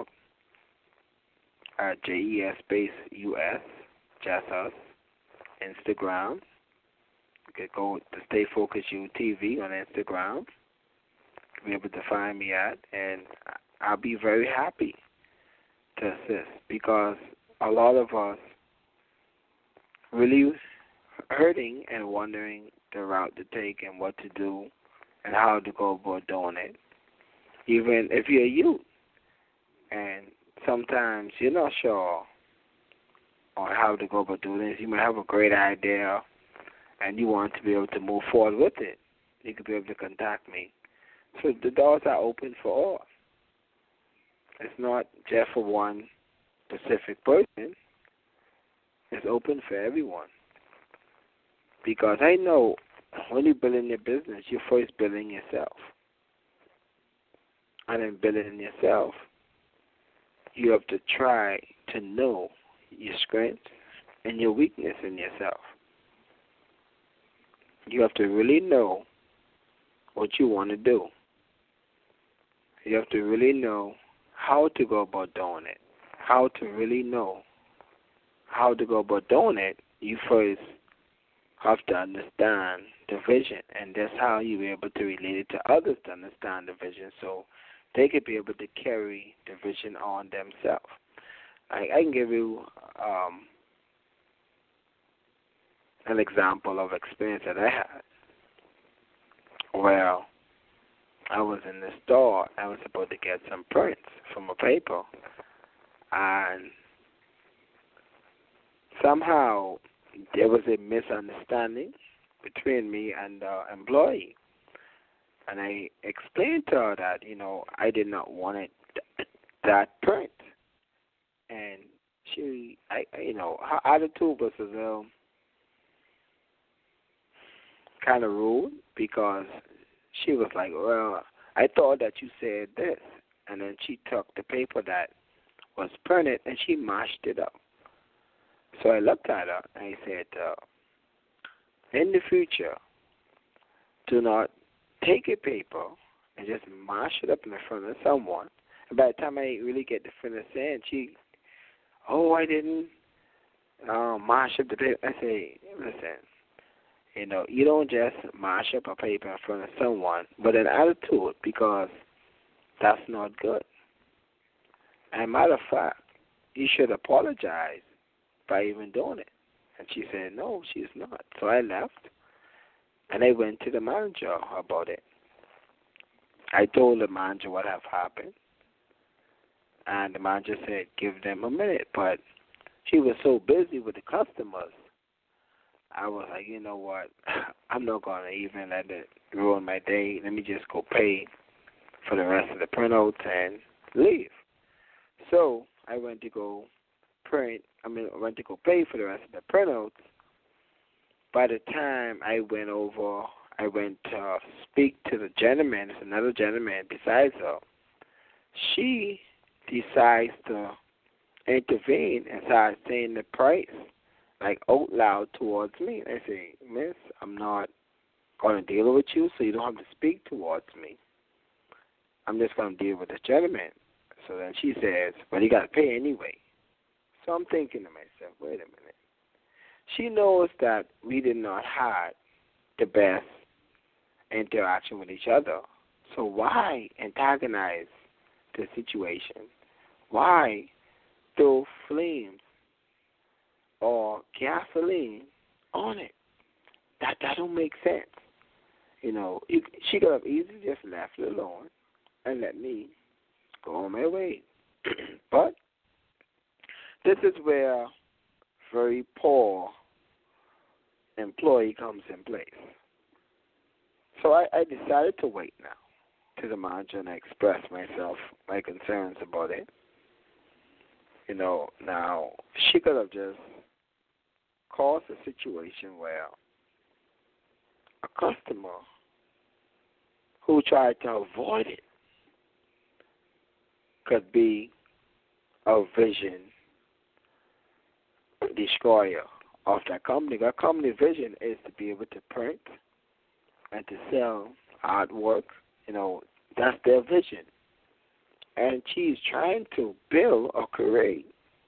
at JES space US, just us. Instagram, you could go to Stay Focused UTV on Instagram. You'll be able to find me at, and I'll be very happy to assist because a lot of us really hurting and wondering the route to take and what to do and how to go about doing it. Even if you're a youth and sometimes you're not sure on how to go about doing this, you might have a great idea and you want to be able to move forward with it. You could be able to contact me. So the doors are open for all. It's not just for one specific person. It's open for everyone. Because I know when you're building your business, you're first building yourself. And in building yourself, you have to try to know your strengths and your weakness in yourself. You have to really know what you want to do. You have to really know how to go about doing it. How to really know how to go about doing it, you first have to understand the vision, and that's how you'll be able to relate it to others to understand the vision so they could be able to carry the vision on themselves. I can give you an example of experience that I had. Well, I was in the store. I was supposed to get some prints from a paper, and somehow there was a misunderstanding between me and the employee. And I explained to her that, I did not want it that print. And her attitude was a little kind of rude because she was like, well, I thought that you said this. And then she took the paper that was printed and she mashed it up. So I looked at her and I said, in the future, do not take a paper and just mash it up in front of someone. And by the time I really get to finish saying, I didn't mash up the paper. I say, listen, you don't just mash up a paper in front of someone with an attitude because that's not good. And matter of fact, you should apologize by even doing it. And she said, no, she's not. So I left, and I went to the manager about it. I told the manager what had happened, and the manager said, give them a minute. But she was so busy with the customers, I was like, you know what, I'm not going to even let it ruin my day. Let me just go pay for the rest of the printouts and leave. So I went to go pay for the rest of the printouts. By the time I went to speak to the gentleman, there's another gentleman besides her. She decides to intervene and start saying the price, like out loud towards me. I say, miss, I'm not going to deal with you, so you don't have to speak towards me. I'm just going to deal with the gentleman. So then she says, well, you got to pay anyway. So I'm thinking to myself, wait a minute. She knows that we did not have the best interaction with each other. So why antagonize the situation? Why throw flames or gasoline on it? That don't make sense. She could have easily just left it alone and let me go on my way. But this is where very poor employee comes in place. So I decided to wait now to the manager and express my concerns about it. Now she could have just caused a situation where a customer who tried to avoid it could be a vision destroyer of that company. That company vision is to be able to print and to sell artwork. That's their vision. And she's trying to build or create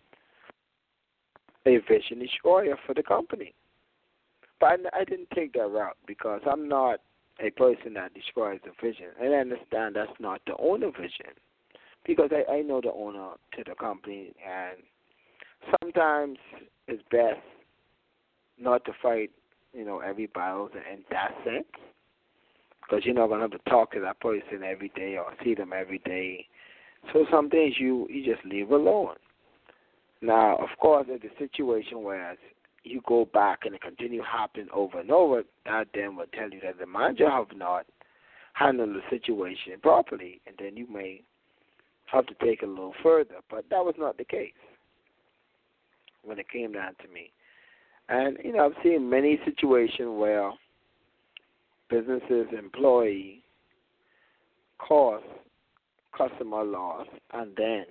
a vision destroyer for the company. But I didn't take that route because I'm not a person that destroys the vision. And I understand that's not the owner vision because I know the owner to the company, and sometimes it's best not to fight, every battle in that sense, because you're not going to have to talk to that person every day or see them every day. So some things you just leave alone. Now, of course, if the situation where you go back and it continue happening over and over, that then will tell you that the manager have not handled the situation properly, and then you may have to take it a little further. But that was not the case when it came down to me. And, I've seen many situations where businesses, employee cause customer loss, and then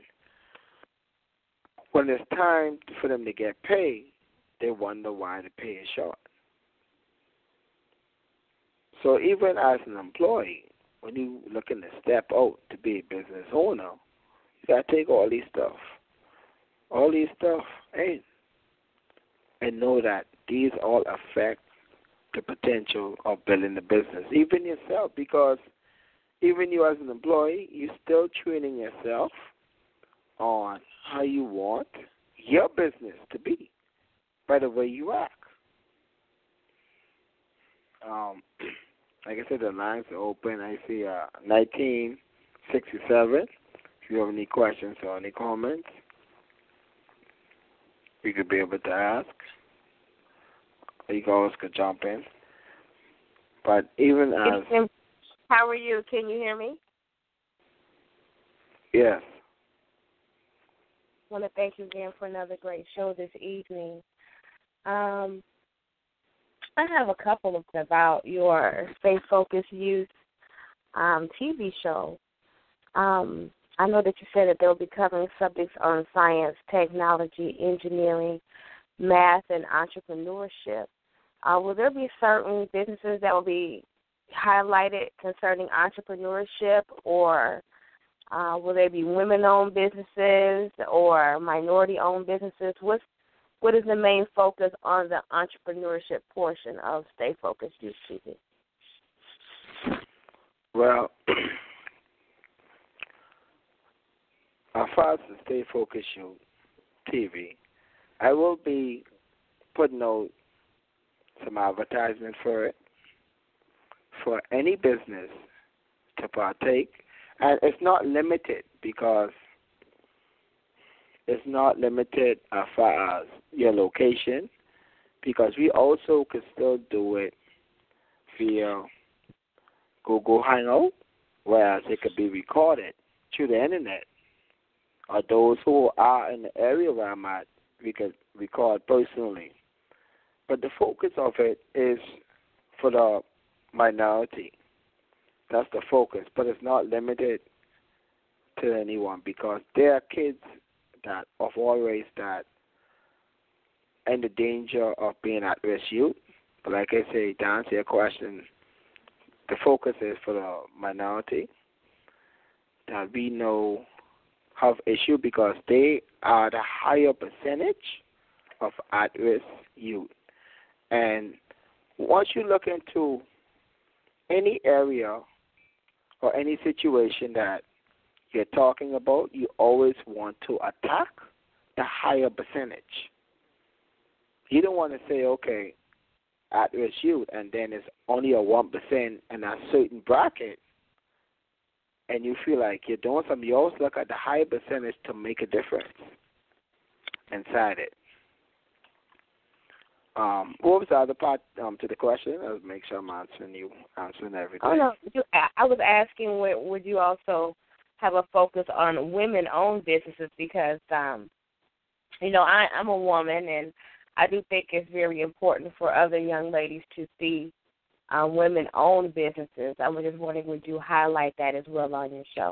when it's time for them to get paid, they wonder why the pay is short. So even as an employee, when you looking to step out to be a business owner, you got to take all these stuff in, and know that these all affect the potential of building the business, even yourself, because even you as an employee, you're still training yourself on how you want your business to be by the way you act. Like I said, the lines are open. I see 1967. If you have any questions or any comments, you could be able to ask. You guys could jump in. But even as How are you? Can you hear me? Yes. I want to thank you again for another great show this evening. I have a couple of about your Stay Focused Youth TV show. I know that you said that they'll be covering subjects on science, technology, engineering, math, and entrepreneurship. Will there be certain businesses that will be highlighted concerning entrepreneurship, or will there be women-owned businesses or minority-owned businesses? What is the main focus on the entrepreneurship portion of Stay Focused Youth TV? Well, as far as the Stay Focused Youth TV, I will be putting out some advertisement for it, for any business to partake. And it's not limited, because it's not limited as far as your location, because we also could still do it via Google Hangout, whereas it could be recorded through the internet. Or those who are in the area where I'm at, we could record personally. But the focus of it is for the minority. That's the focus, but it's not limited to anyone, because there are kids that of all race that in the danger of being at-risk youth. But like I say, to answer your question, the focus is for the minority that we know have issue, because they are the higher percentage of at-risk youth. And once you look into any area or any situation that you're talking about, you always want to attack the higher percentage. You don't want to say, okay, at-risk youth, and then it's only a 1% in a certain bracket, and you feel like you're doing something. You always look at the higher percentage to make a difference inside it. What was the other part to the question? I'll make sure I'm answering everything. Oh, no. I was asking, would you also have a focus on women-owned businesses? Because, I'm a woman, and I do think it's very important for other young ladies to see women-owned businesses. I was just wondering, would you highlight that as well on your show?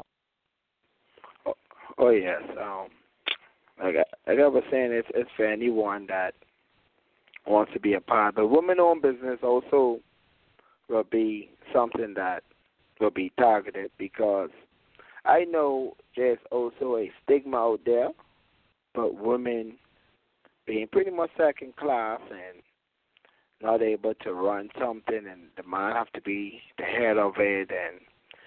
Oh yes. Like I was saying, it's for anyone that wants to be a part. But women-owned business also will be something that will be targeted, because I know there's also a stigma out there, but women being pretty much second class and not able to run something, and the man have to be the head of it, and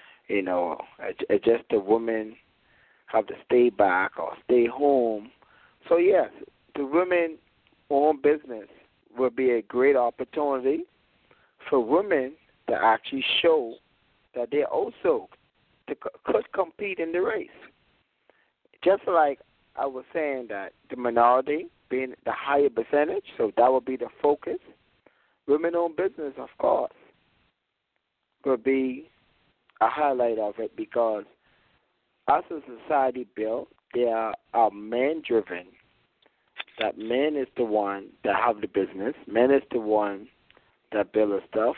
it's just the women have to stay back or stay home. So yes, the women-owned business will be a great opportunity for women to actually show that they also could compete in the race. Just like I was saying, that the minority being the higher percentage, so that would be the focus. Women-owned business, of course, will be a highlight of it, because as a society built, they are men-driven. That men is the one that have the business. Men is the one that build the stuff.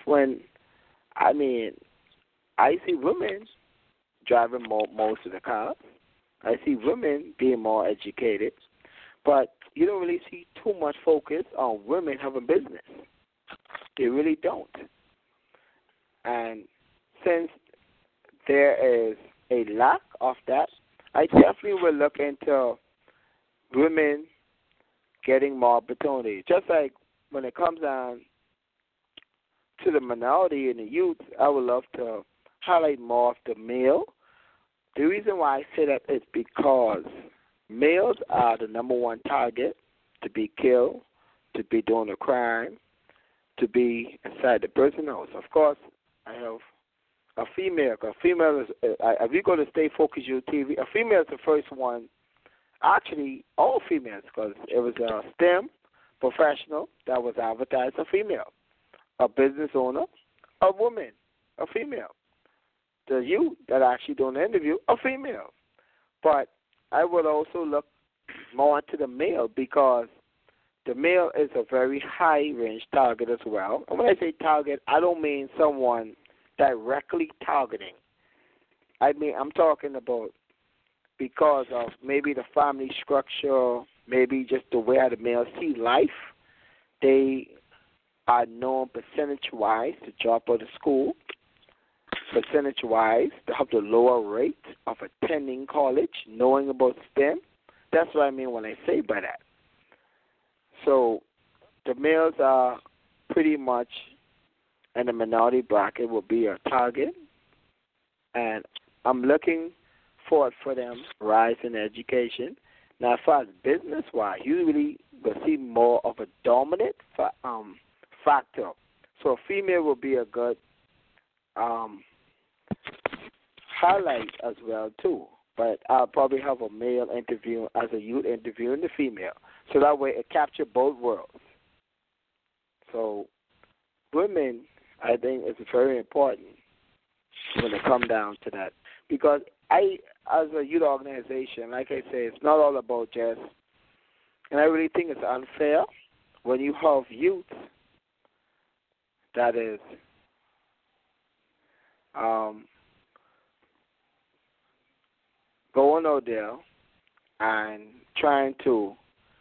I see women driving most of the cars. I see women being more educated. But you don't really see too much focus on women having business. They really don't. And since there is a lack of that, I definitely will look into women getting more opportunity. Just like when it comes down to the minority and the youth, I would love to highlight more of the male. The reason why I say that is because males are the number one target to be killed, to be doing a crime, to be inside the prison house. Of course, I have a female. A female is, if you go to Stay Focused Youth TV, a female is the first one. Actually, all females, because it was a STEM professional that was advertised, a female, a business owner, a woman, a female. the youth that are actually doing the interview are female. But I would also look more into the male because the male is a very high-range target as well. And when I say target, I don't mean someone directly targeting. I mean, I'm talking about because of maybe the family structure, maybe just the way how the males see life. They are known percentage-wise to drop out of school, percentage-wise to have the lower rate of attending college, knowing about STEM. That's what I mean when I say by that. So the males are pretty much in the minority bracket will be a target, and I'm looking forward for them rise in education. Now, as far as business-wise, you really will see more of a dominant factor. So a female will be a good highlight as well, too. But I'll probably have a male interview as a youth interviewing the female. So that way it captures both worlds. So women, I think, is very important when it comes down to that. Because as a youth organization, like I say, it's not all about just, and I really think it's unfair when you have youth that is going out there and trying to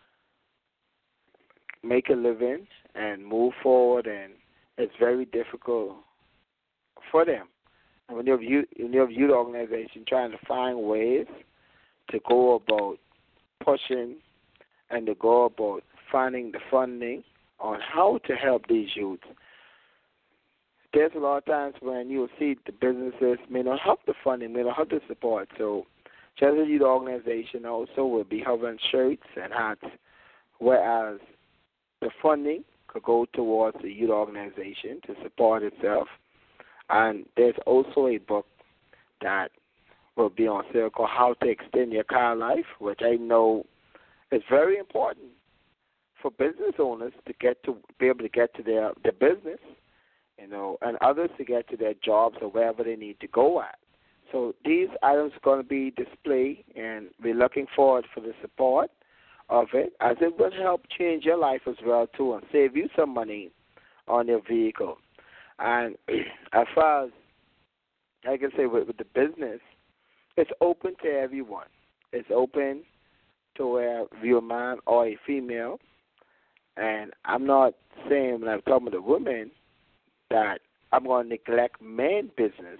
make a living and move forward, and it's very difficult for them. And when you have youth organization trying to find ways to go about pushing and to go about finding the funding on how to help these youth, there's a lot of times when you will see the businesses may not have the funding, may not have the support. So just as youth organization also will be having shirts and hats, whereas the funding could go towards the youth organization to support itself. And there's also a book that will be on sale called How to Extend Your Car Life, which I know is very important for business owners to be able to get to their business, and others to get to their jobs or wherever they need to go at. So these items are going to be displayed, and we're looking forward for the support of it, as it will help change your life as well, too, and save you some money on your vehicle. And as far as I can say with the business, it's open to everyone. It's open to where you're a man or a female. And I'm not saying when I'm talking to women that I'm going to neglect men business.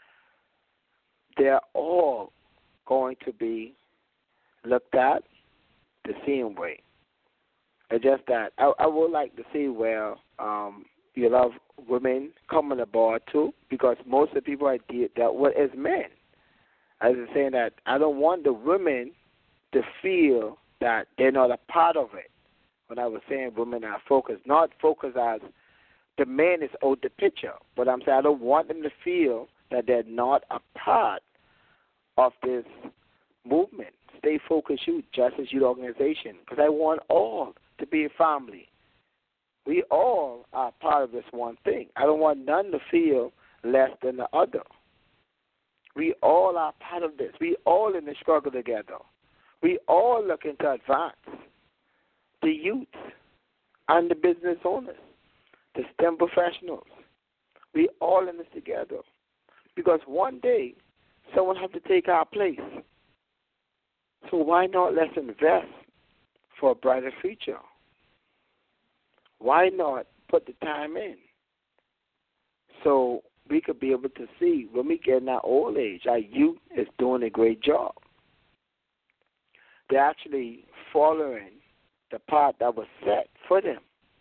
They're all going to be looked at the same way. It's just that I would like to see where you love women coming aboard too, because most of the people I deal with is men. I was saying that I don't want the women to feel that they're not a part of it. When I was saying women are focused, not focused as the man is out the picture, but I'm saying I don't want them to feel that they're not a part of this movement. Stay focused, youth, just as youth organization, because I want all to be a family. We all are part of this one thing. I don't want none to feel less than the other. We all are part of this. We all in the struggle together. We all looking to advance. The youth and the business owners, the STEM professionals. We all in this together. Because one day, someone has to take our place. So why not let's invest for a brighter future? Why not put the time in so we could be able to see when we get in our old age, our youth is doing a great job. They're actually following the path that was set for them.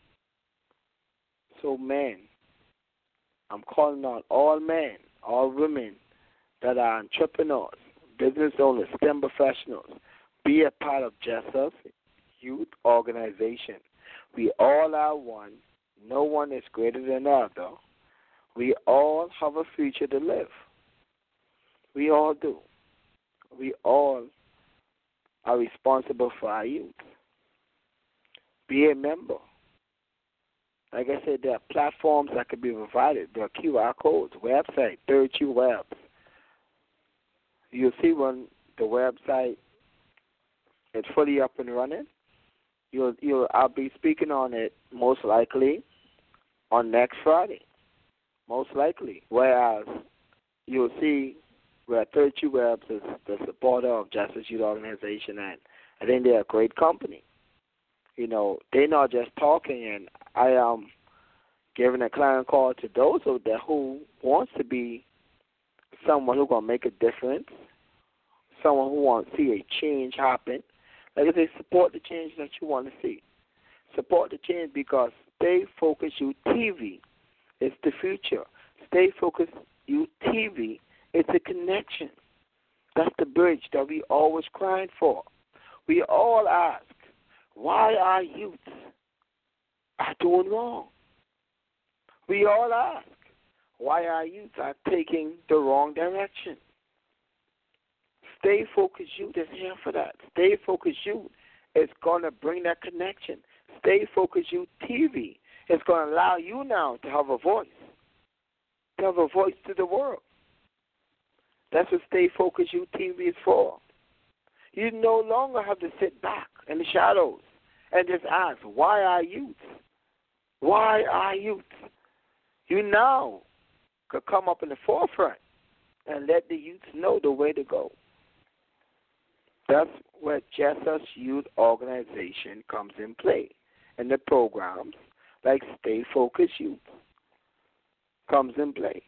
So men, I'm calling on all men, all women that are entrepreneurs, business owners, STEM professionals, be a part of JESUS Youth Organization. We all are one. No one is greater than the other. We all have a future to live. We all do. We all are responsible for our youth. Be a member. Like I said, there are platforms that can be provided. There are QR codes, website, Third Q Webs. you'll see when the website is fully up and running. I'll be speaking on it most likely on next Friday, most likely. Whereas you'll see where 32 Webs is the supporter of Justice Youth Organization, and I think they're a great company. You know, they're not just talking, and I am giving a client call to those out there who wants to be someone who's going to make a difference, someone who wants to see a change happen. Like I say, support the change that you want to see. Support the change because Stay Focused Youth TV is the future. Stay Focused Youth TV is a connection. That's the bridge that we always crying for. We all ask, why our youth are doing wrong? We all ask, why our youth are taking the wrong direction? Stay Focused Youth is here for that. Stay Focused Youth is going to bring that connection. Stay Focused Youth TV is going to allow you now to have a voice to the world. That's what Stay Focused Youth TV is for. You no longer have to sit back in the shadows and just ask, why are youth? Why are youth? You now could come up in the forefront and let the youth know the way to go. That's where Justice Youth Organization comes in play. And the programs like Stay Focused Youth comes in play.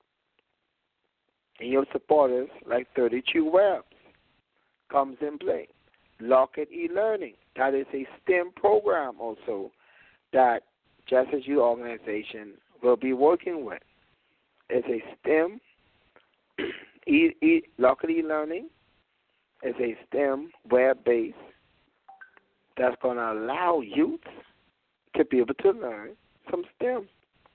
And your supporters like 32 Webs comes in play. Lockett e-Learning, that is a STEM program also that Justice Youth Organization will be working with. It's a STEM, Lockett e-Learning is a STEM web-based that's going to allow youth to be able to learn some STEM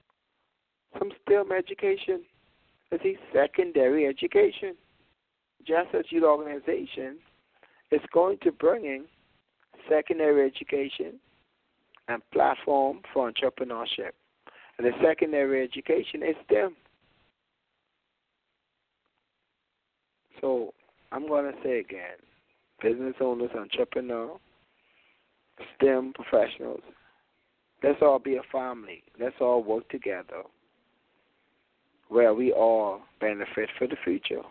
education. It's a secondary education. Justice Youth Organization is going to bring in secondary education and platform for entrepreneurship. And the secondary education is STEM. So I'm going to say again, business owners, entrepreneurs, STEM professionals, let's all be a family. Let's all work together where we all benefit for the future.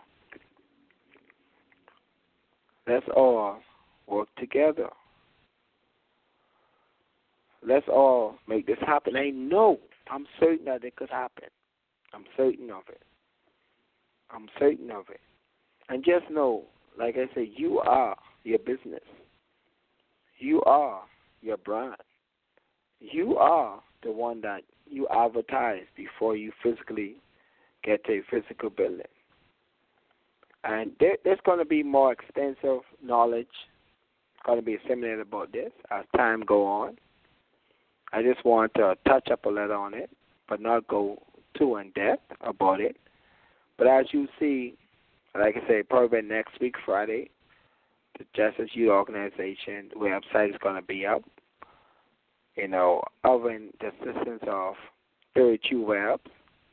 Let's all work together. Let's all make this happen. I'm certain that it could happen. I'm certain of it. And just know, like I said, you are your business. You are your brand. You are the one that you advertise before you physically get to a physical building. And there's going to be more extensive knowledge going to be disseminated about this as time go on. I just want to touch up a little on it, but not go too in depth about it. But as you see, like I say, probably next week, Friday, the Justice Youth Organization website is going to be up. You know, having the assistance of 32 Webs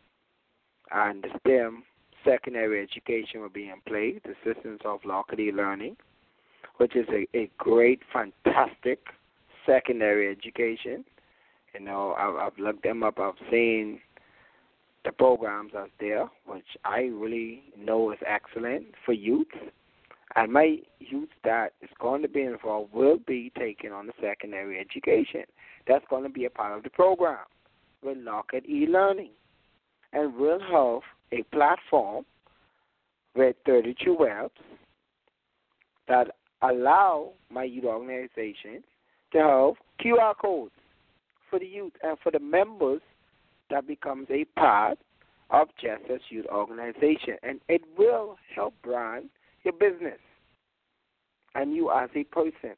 and the STEM secondary education will be in play, the assistance of Lockett e-Learning, which is a great, fantastic secondary education. You know, I've looked them up. I've seen the programs out there, which I really know is excellent for youth. And my youth that is going to be involved will be taking on the secondary education. That's going to be a part of the program with Lockett e-Learning. And we'll have a platform with 32 Webs that allow my youth organization to have QR codes for the youth and for the members that becomes a part of Justice Youth Organization. And it will help brand your business and you as a person.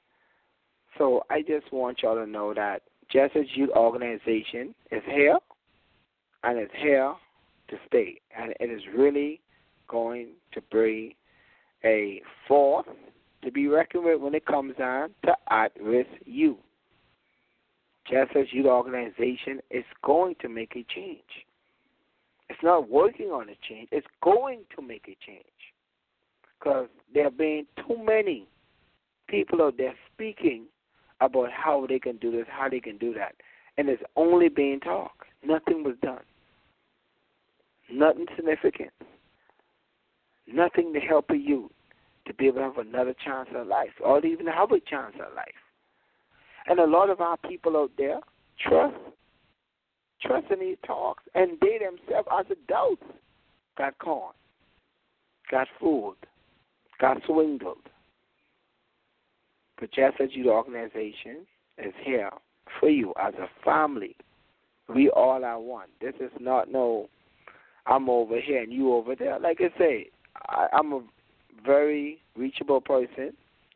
So I just want y'all to know that Justice Youth Organization is here and it's here to stay. And it is really going to be a force to be reckoned with when it comes down to at-risk youth. Justice Youth Organization is going to make a change. It's not working on a change. It's going to make a change. because there have been too many people out there speaking about how they can do this, how they can do that. And it's only being talk. Nothing was done. Nothing significant. Nothing to help a youth to be able to have another chance at life or to even have a chance at life. And a lot of our people out there trust in these talks, and they themselves as adults got conned, got fooled, got swindled. But Just As Youth Organization is here for you as a family. We all are one. This is not no, I'm over here and you over there. Like I say, I'm a very reachable person.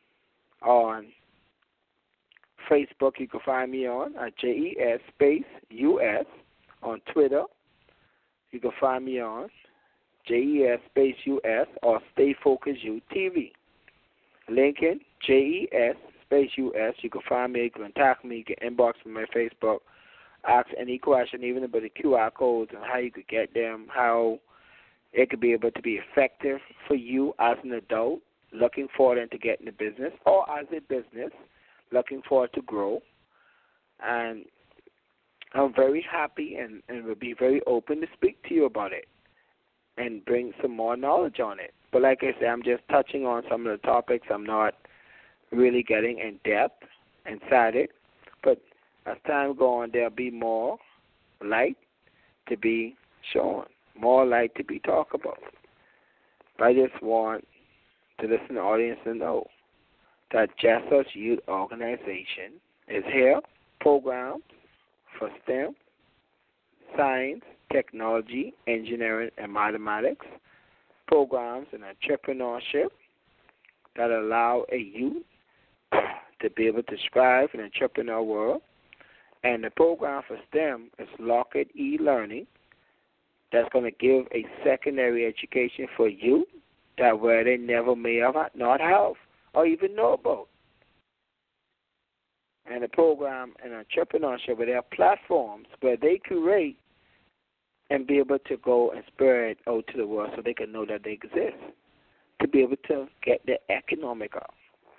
On Facebook, you can find me on JES space US. On Twitter, you can find me on JES space US or Stay Focused Youth TV. Lincoln, JES space US. You can find me, you can contact me, you can inbox me on my Facebook, ask any question, even about the QR codes and how you could get them, how it could be able to be effective for you as an adult looking forward into getting the business, or as a business looking forward to grow. And I'm very happy and will be very open to speak to you about it and bring some more knowledge on it. But like I said, I'm just touching on some of the topics. I'm not really getting in depth inside it. But as time goes on, there'll be more light to be shown, more light to be talked about. But I just want to listen to the audience to know that Just As Youth Organization is here, programs for STEM, science, technology, engineering, and mathematics, programs in entrepreneurship that allow a youth to be able to strive in the entrepreneur world. And the program for STEM is Lockett e-learning that's going to give a secondary education for youth that where they never may have not have or even know about. And the program in entrepreneurship, where there are platforms where they create and be able to go and spread out to the world so they can know that they exist, to be able to get their economic up,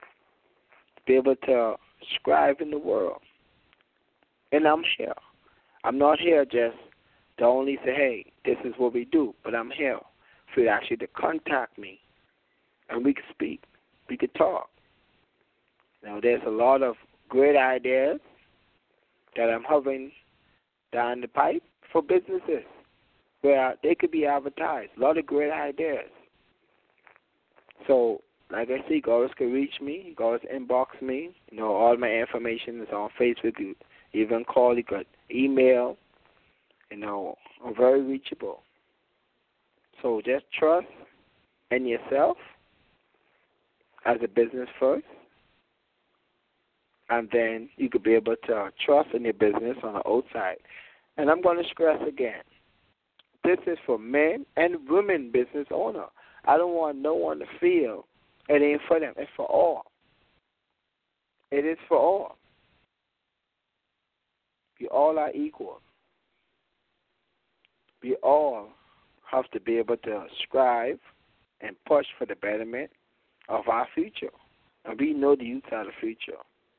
to be able to strive in the world. And I'm here. I'm not here just to only say, hey, this is what we do, but I'm here for you actually to contact me and we can speak. We can talk. Now, there's a lot of great ideas that I'm having down the pipe for businesses where they could be advertised. A lot of great ideas. So, like I say, you guys can reach me. You guys inbox me. You know, all my information is on Facebook. You even call. You could email. You know, I'm very reachable. So just trust in yourself as a business first, and then you could be able to trust in your business on the outside. And I'm going to stress again, this is for men and women business owner. I don't want no one to feel it ain't for them. It's for all. It is for all. We all are equal. We all have to be able to strive and push for the betterment of our future. And we know the youth are the future.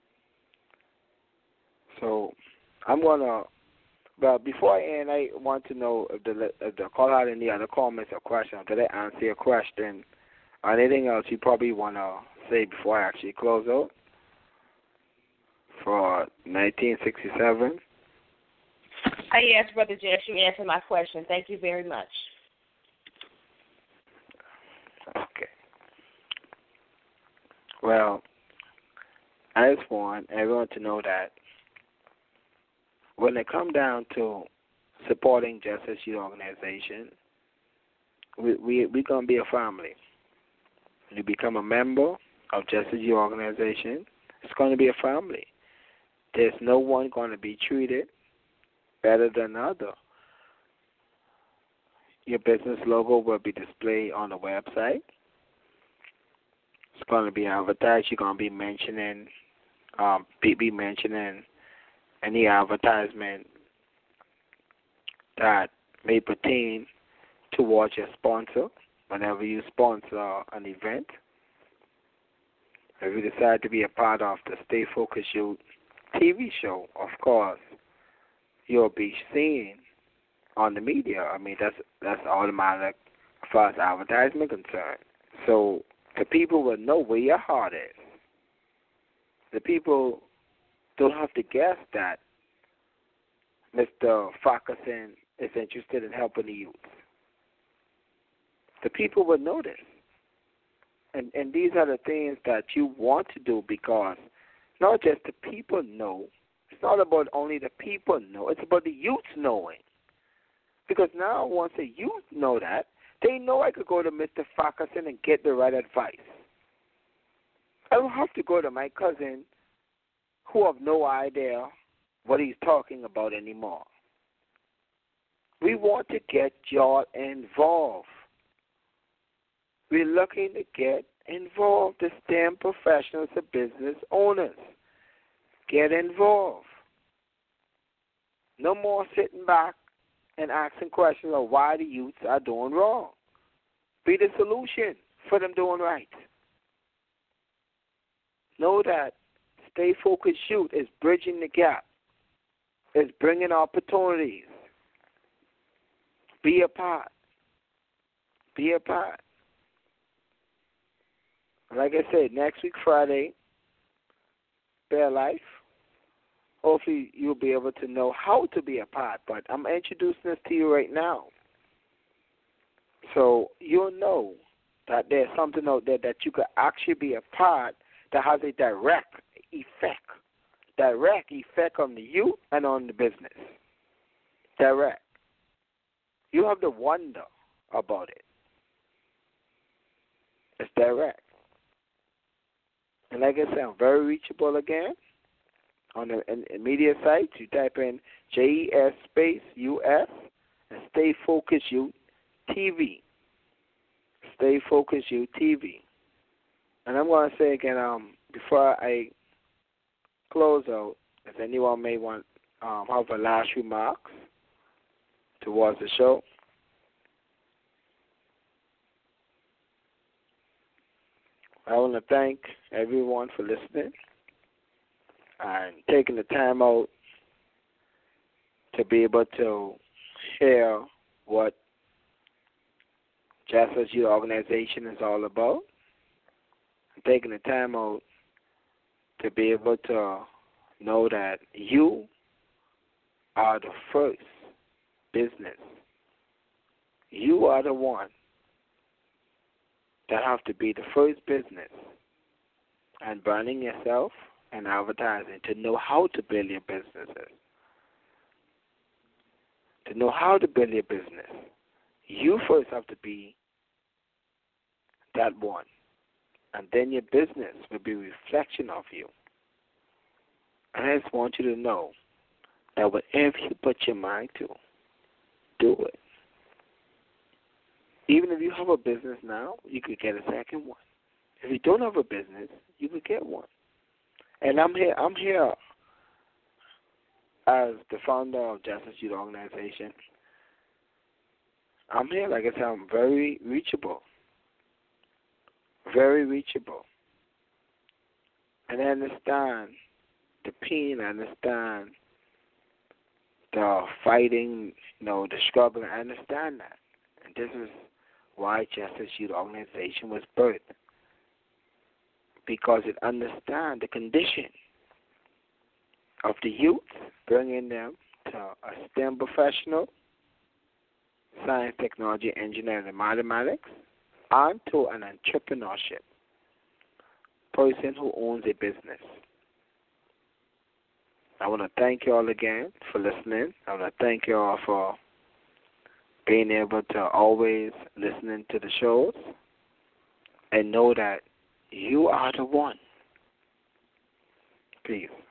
So I'm going to, well, before I end, I want to know if the caller had any other comments or questions. Did I answer your question? Or anything else you probably want to say before I actually close out for 1967? Yes, Brother Jess, you answered my question. Thank you very much. Okay. Well, I just want everyone to know that when it comes down to supporting Just As Youth Organization, we're going to be a family. When you become a member of Just As Youth Organization, it's going to be a family. There's no one going to be treated better than another. Your business logo will be displayed on the website. It's going to be advertised. You're going to be mentioning, any advertisement that may pertain towards your sponsor, whenever you sponsor an event, if you decide to be a part of the Stay Focused Youth TV show, of course, you'll be seen on the media. I mean, that's automatic as far as advertisement concerned. So the people will know where your heart is. The people don't have to guess that Mr. Farquharson is interested in helping the youth. The people will know this. And these are the things that you want to do, because not just the people know. It's not about only the people know. It's about the youth knowing. Because now once the youth know that, they know I could go to Mr. Farquharson and get the right advice. I don't have to go to my cousin who have no idea what he's talking about anymore. We want to get y'all involved. We're looking to get involved, the STEM professionals, the business owners. Get involved. No more sitting back and asking questions of why the youths are doing wrong. Be the solution for them doing right. Know that Stay Focused Youth is bridging the gap. It's bringing opportunities. Be a part. Be a part. Like I said, next week, Friday, Bare Life. Hopefully you'll be able to know how to be a part, but I'm introducing this to you right now. So you'll know that there's something out there that you could actually be a part that has a direct effect on the youth and on the business. Direct. You have to wonder about it. It's direct. And like I said, I'm very reachable again. On the media sites, you type in JES space US and Stay Focused Youth TV. Stay Focused Youth TV. And I'm going to say again, before I close out, if anyone may want have a last remarks towards the show. I want to thank everyone for listening and taking the time out to be able to share what Justice Youth Organization is all about. And taking the time out to be able to know that you are the first business. You are the one that have to be the first business and branding yourself and advertising to know how to build your businesses. To know how to build your business, you first have to be that one. And then your business will be a reflection of you. And I just want you to know that whatever you put your mind to, do it. Even if you have a business now, you could get a second one. If you don't have a business, you could get one. And I'm here as the founder of Justice Youth Organization. I'm here, like I said, I'm very reachable. Very reachable. And I understand the pain, I understand the fighting, the struggle, I understand that. And this is why Justice Youth Organization was birthed. Because it understands the condition of the youth, bringing them to a STEM professional, science, technology, engineering, and mathematics, and to an entrepreneurship person who owns a business. I want to thank you all again for listening. I want to thank you all for being able to always listening to the shows and know that you are the one. Peace.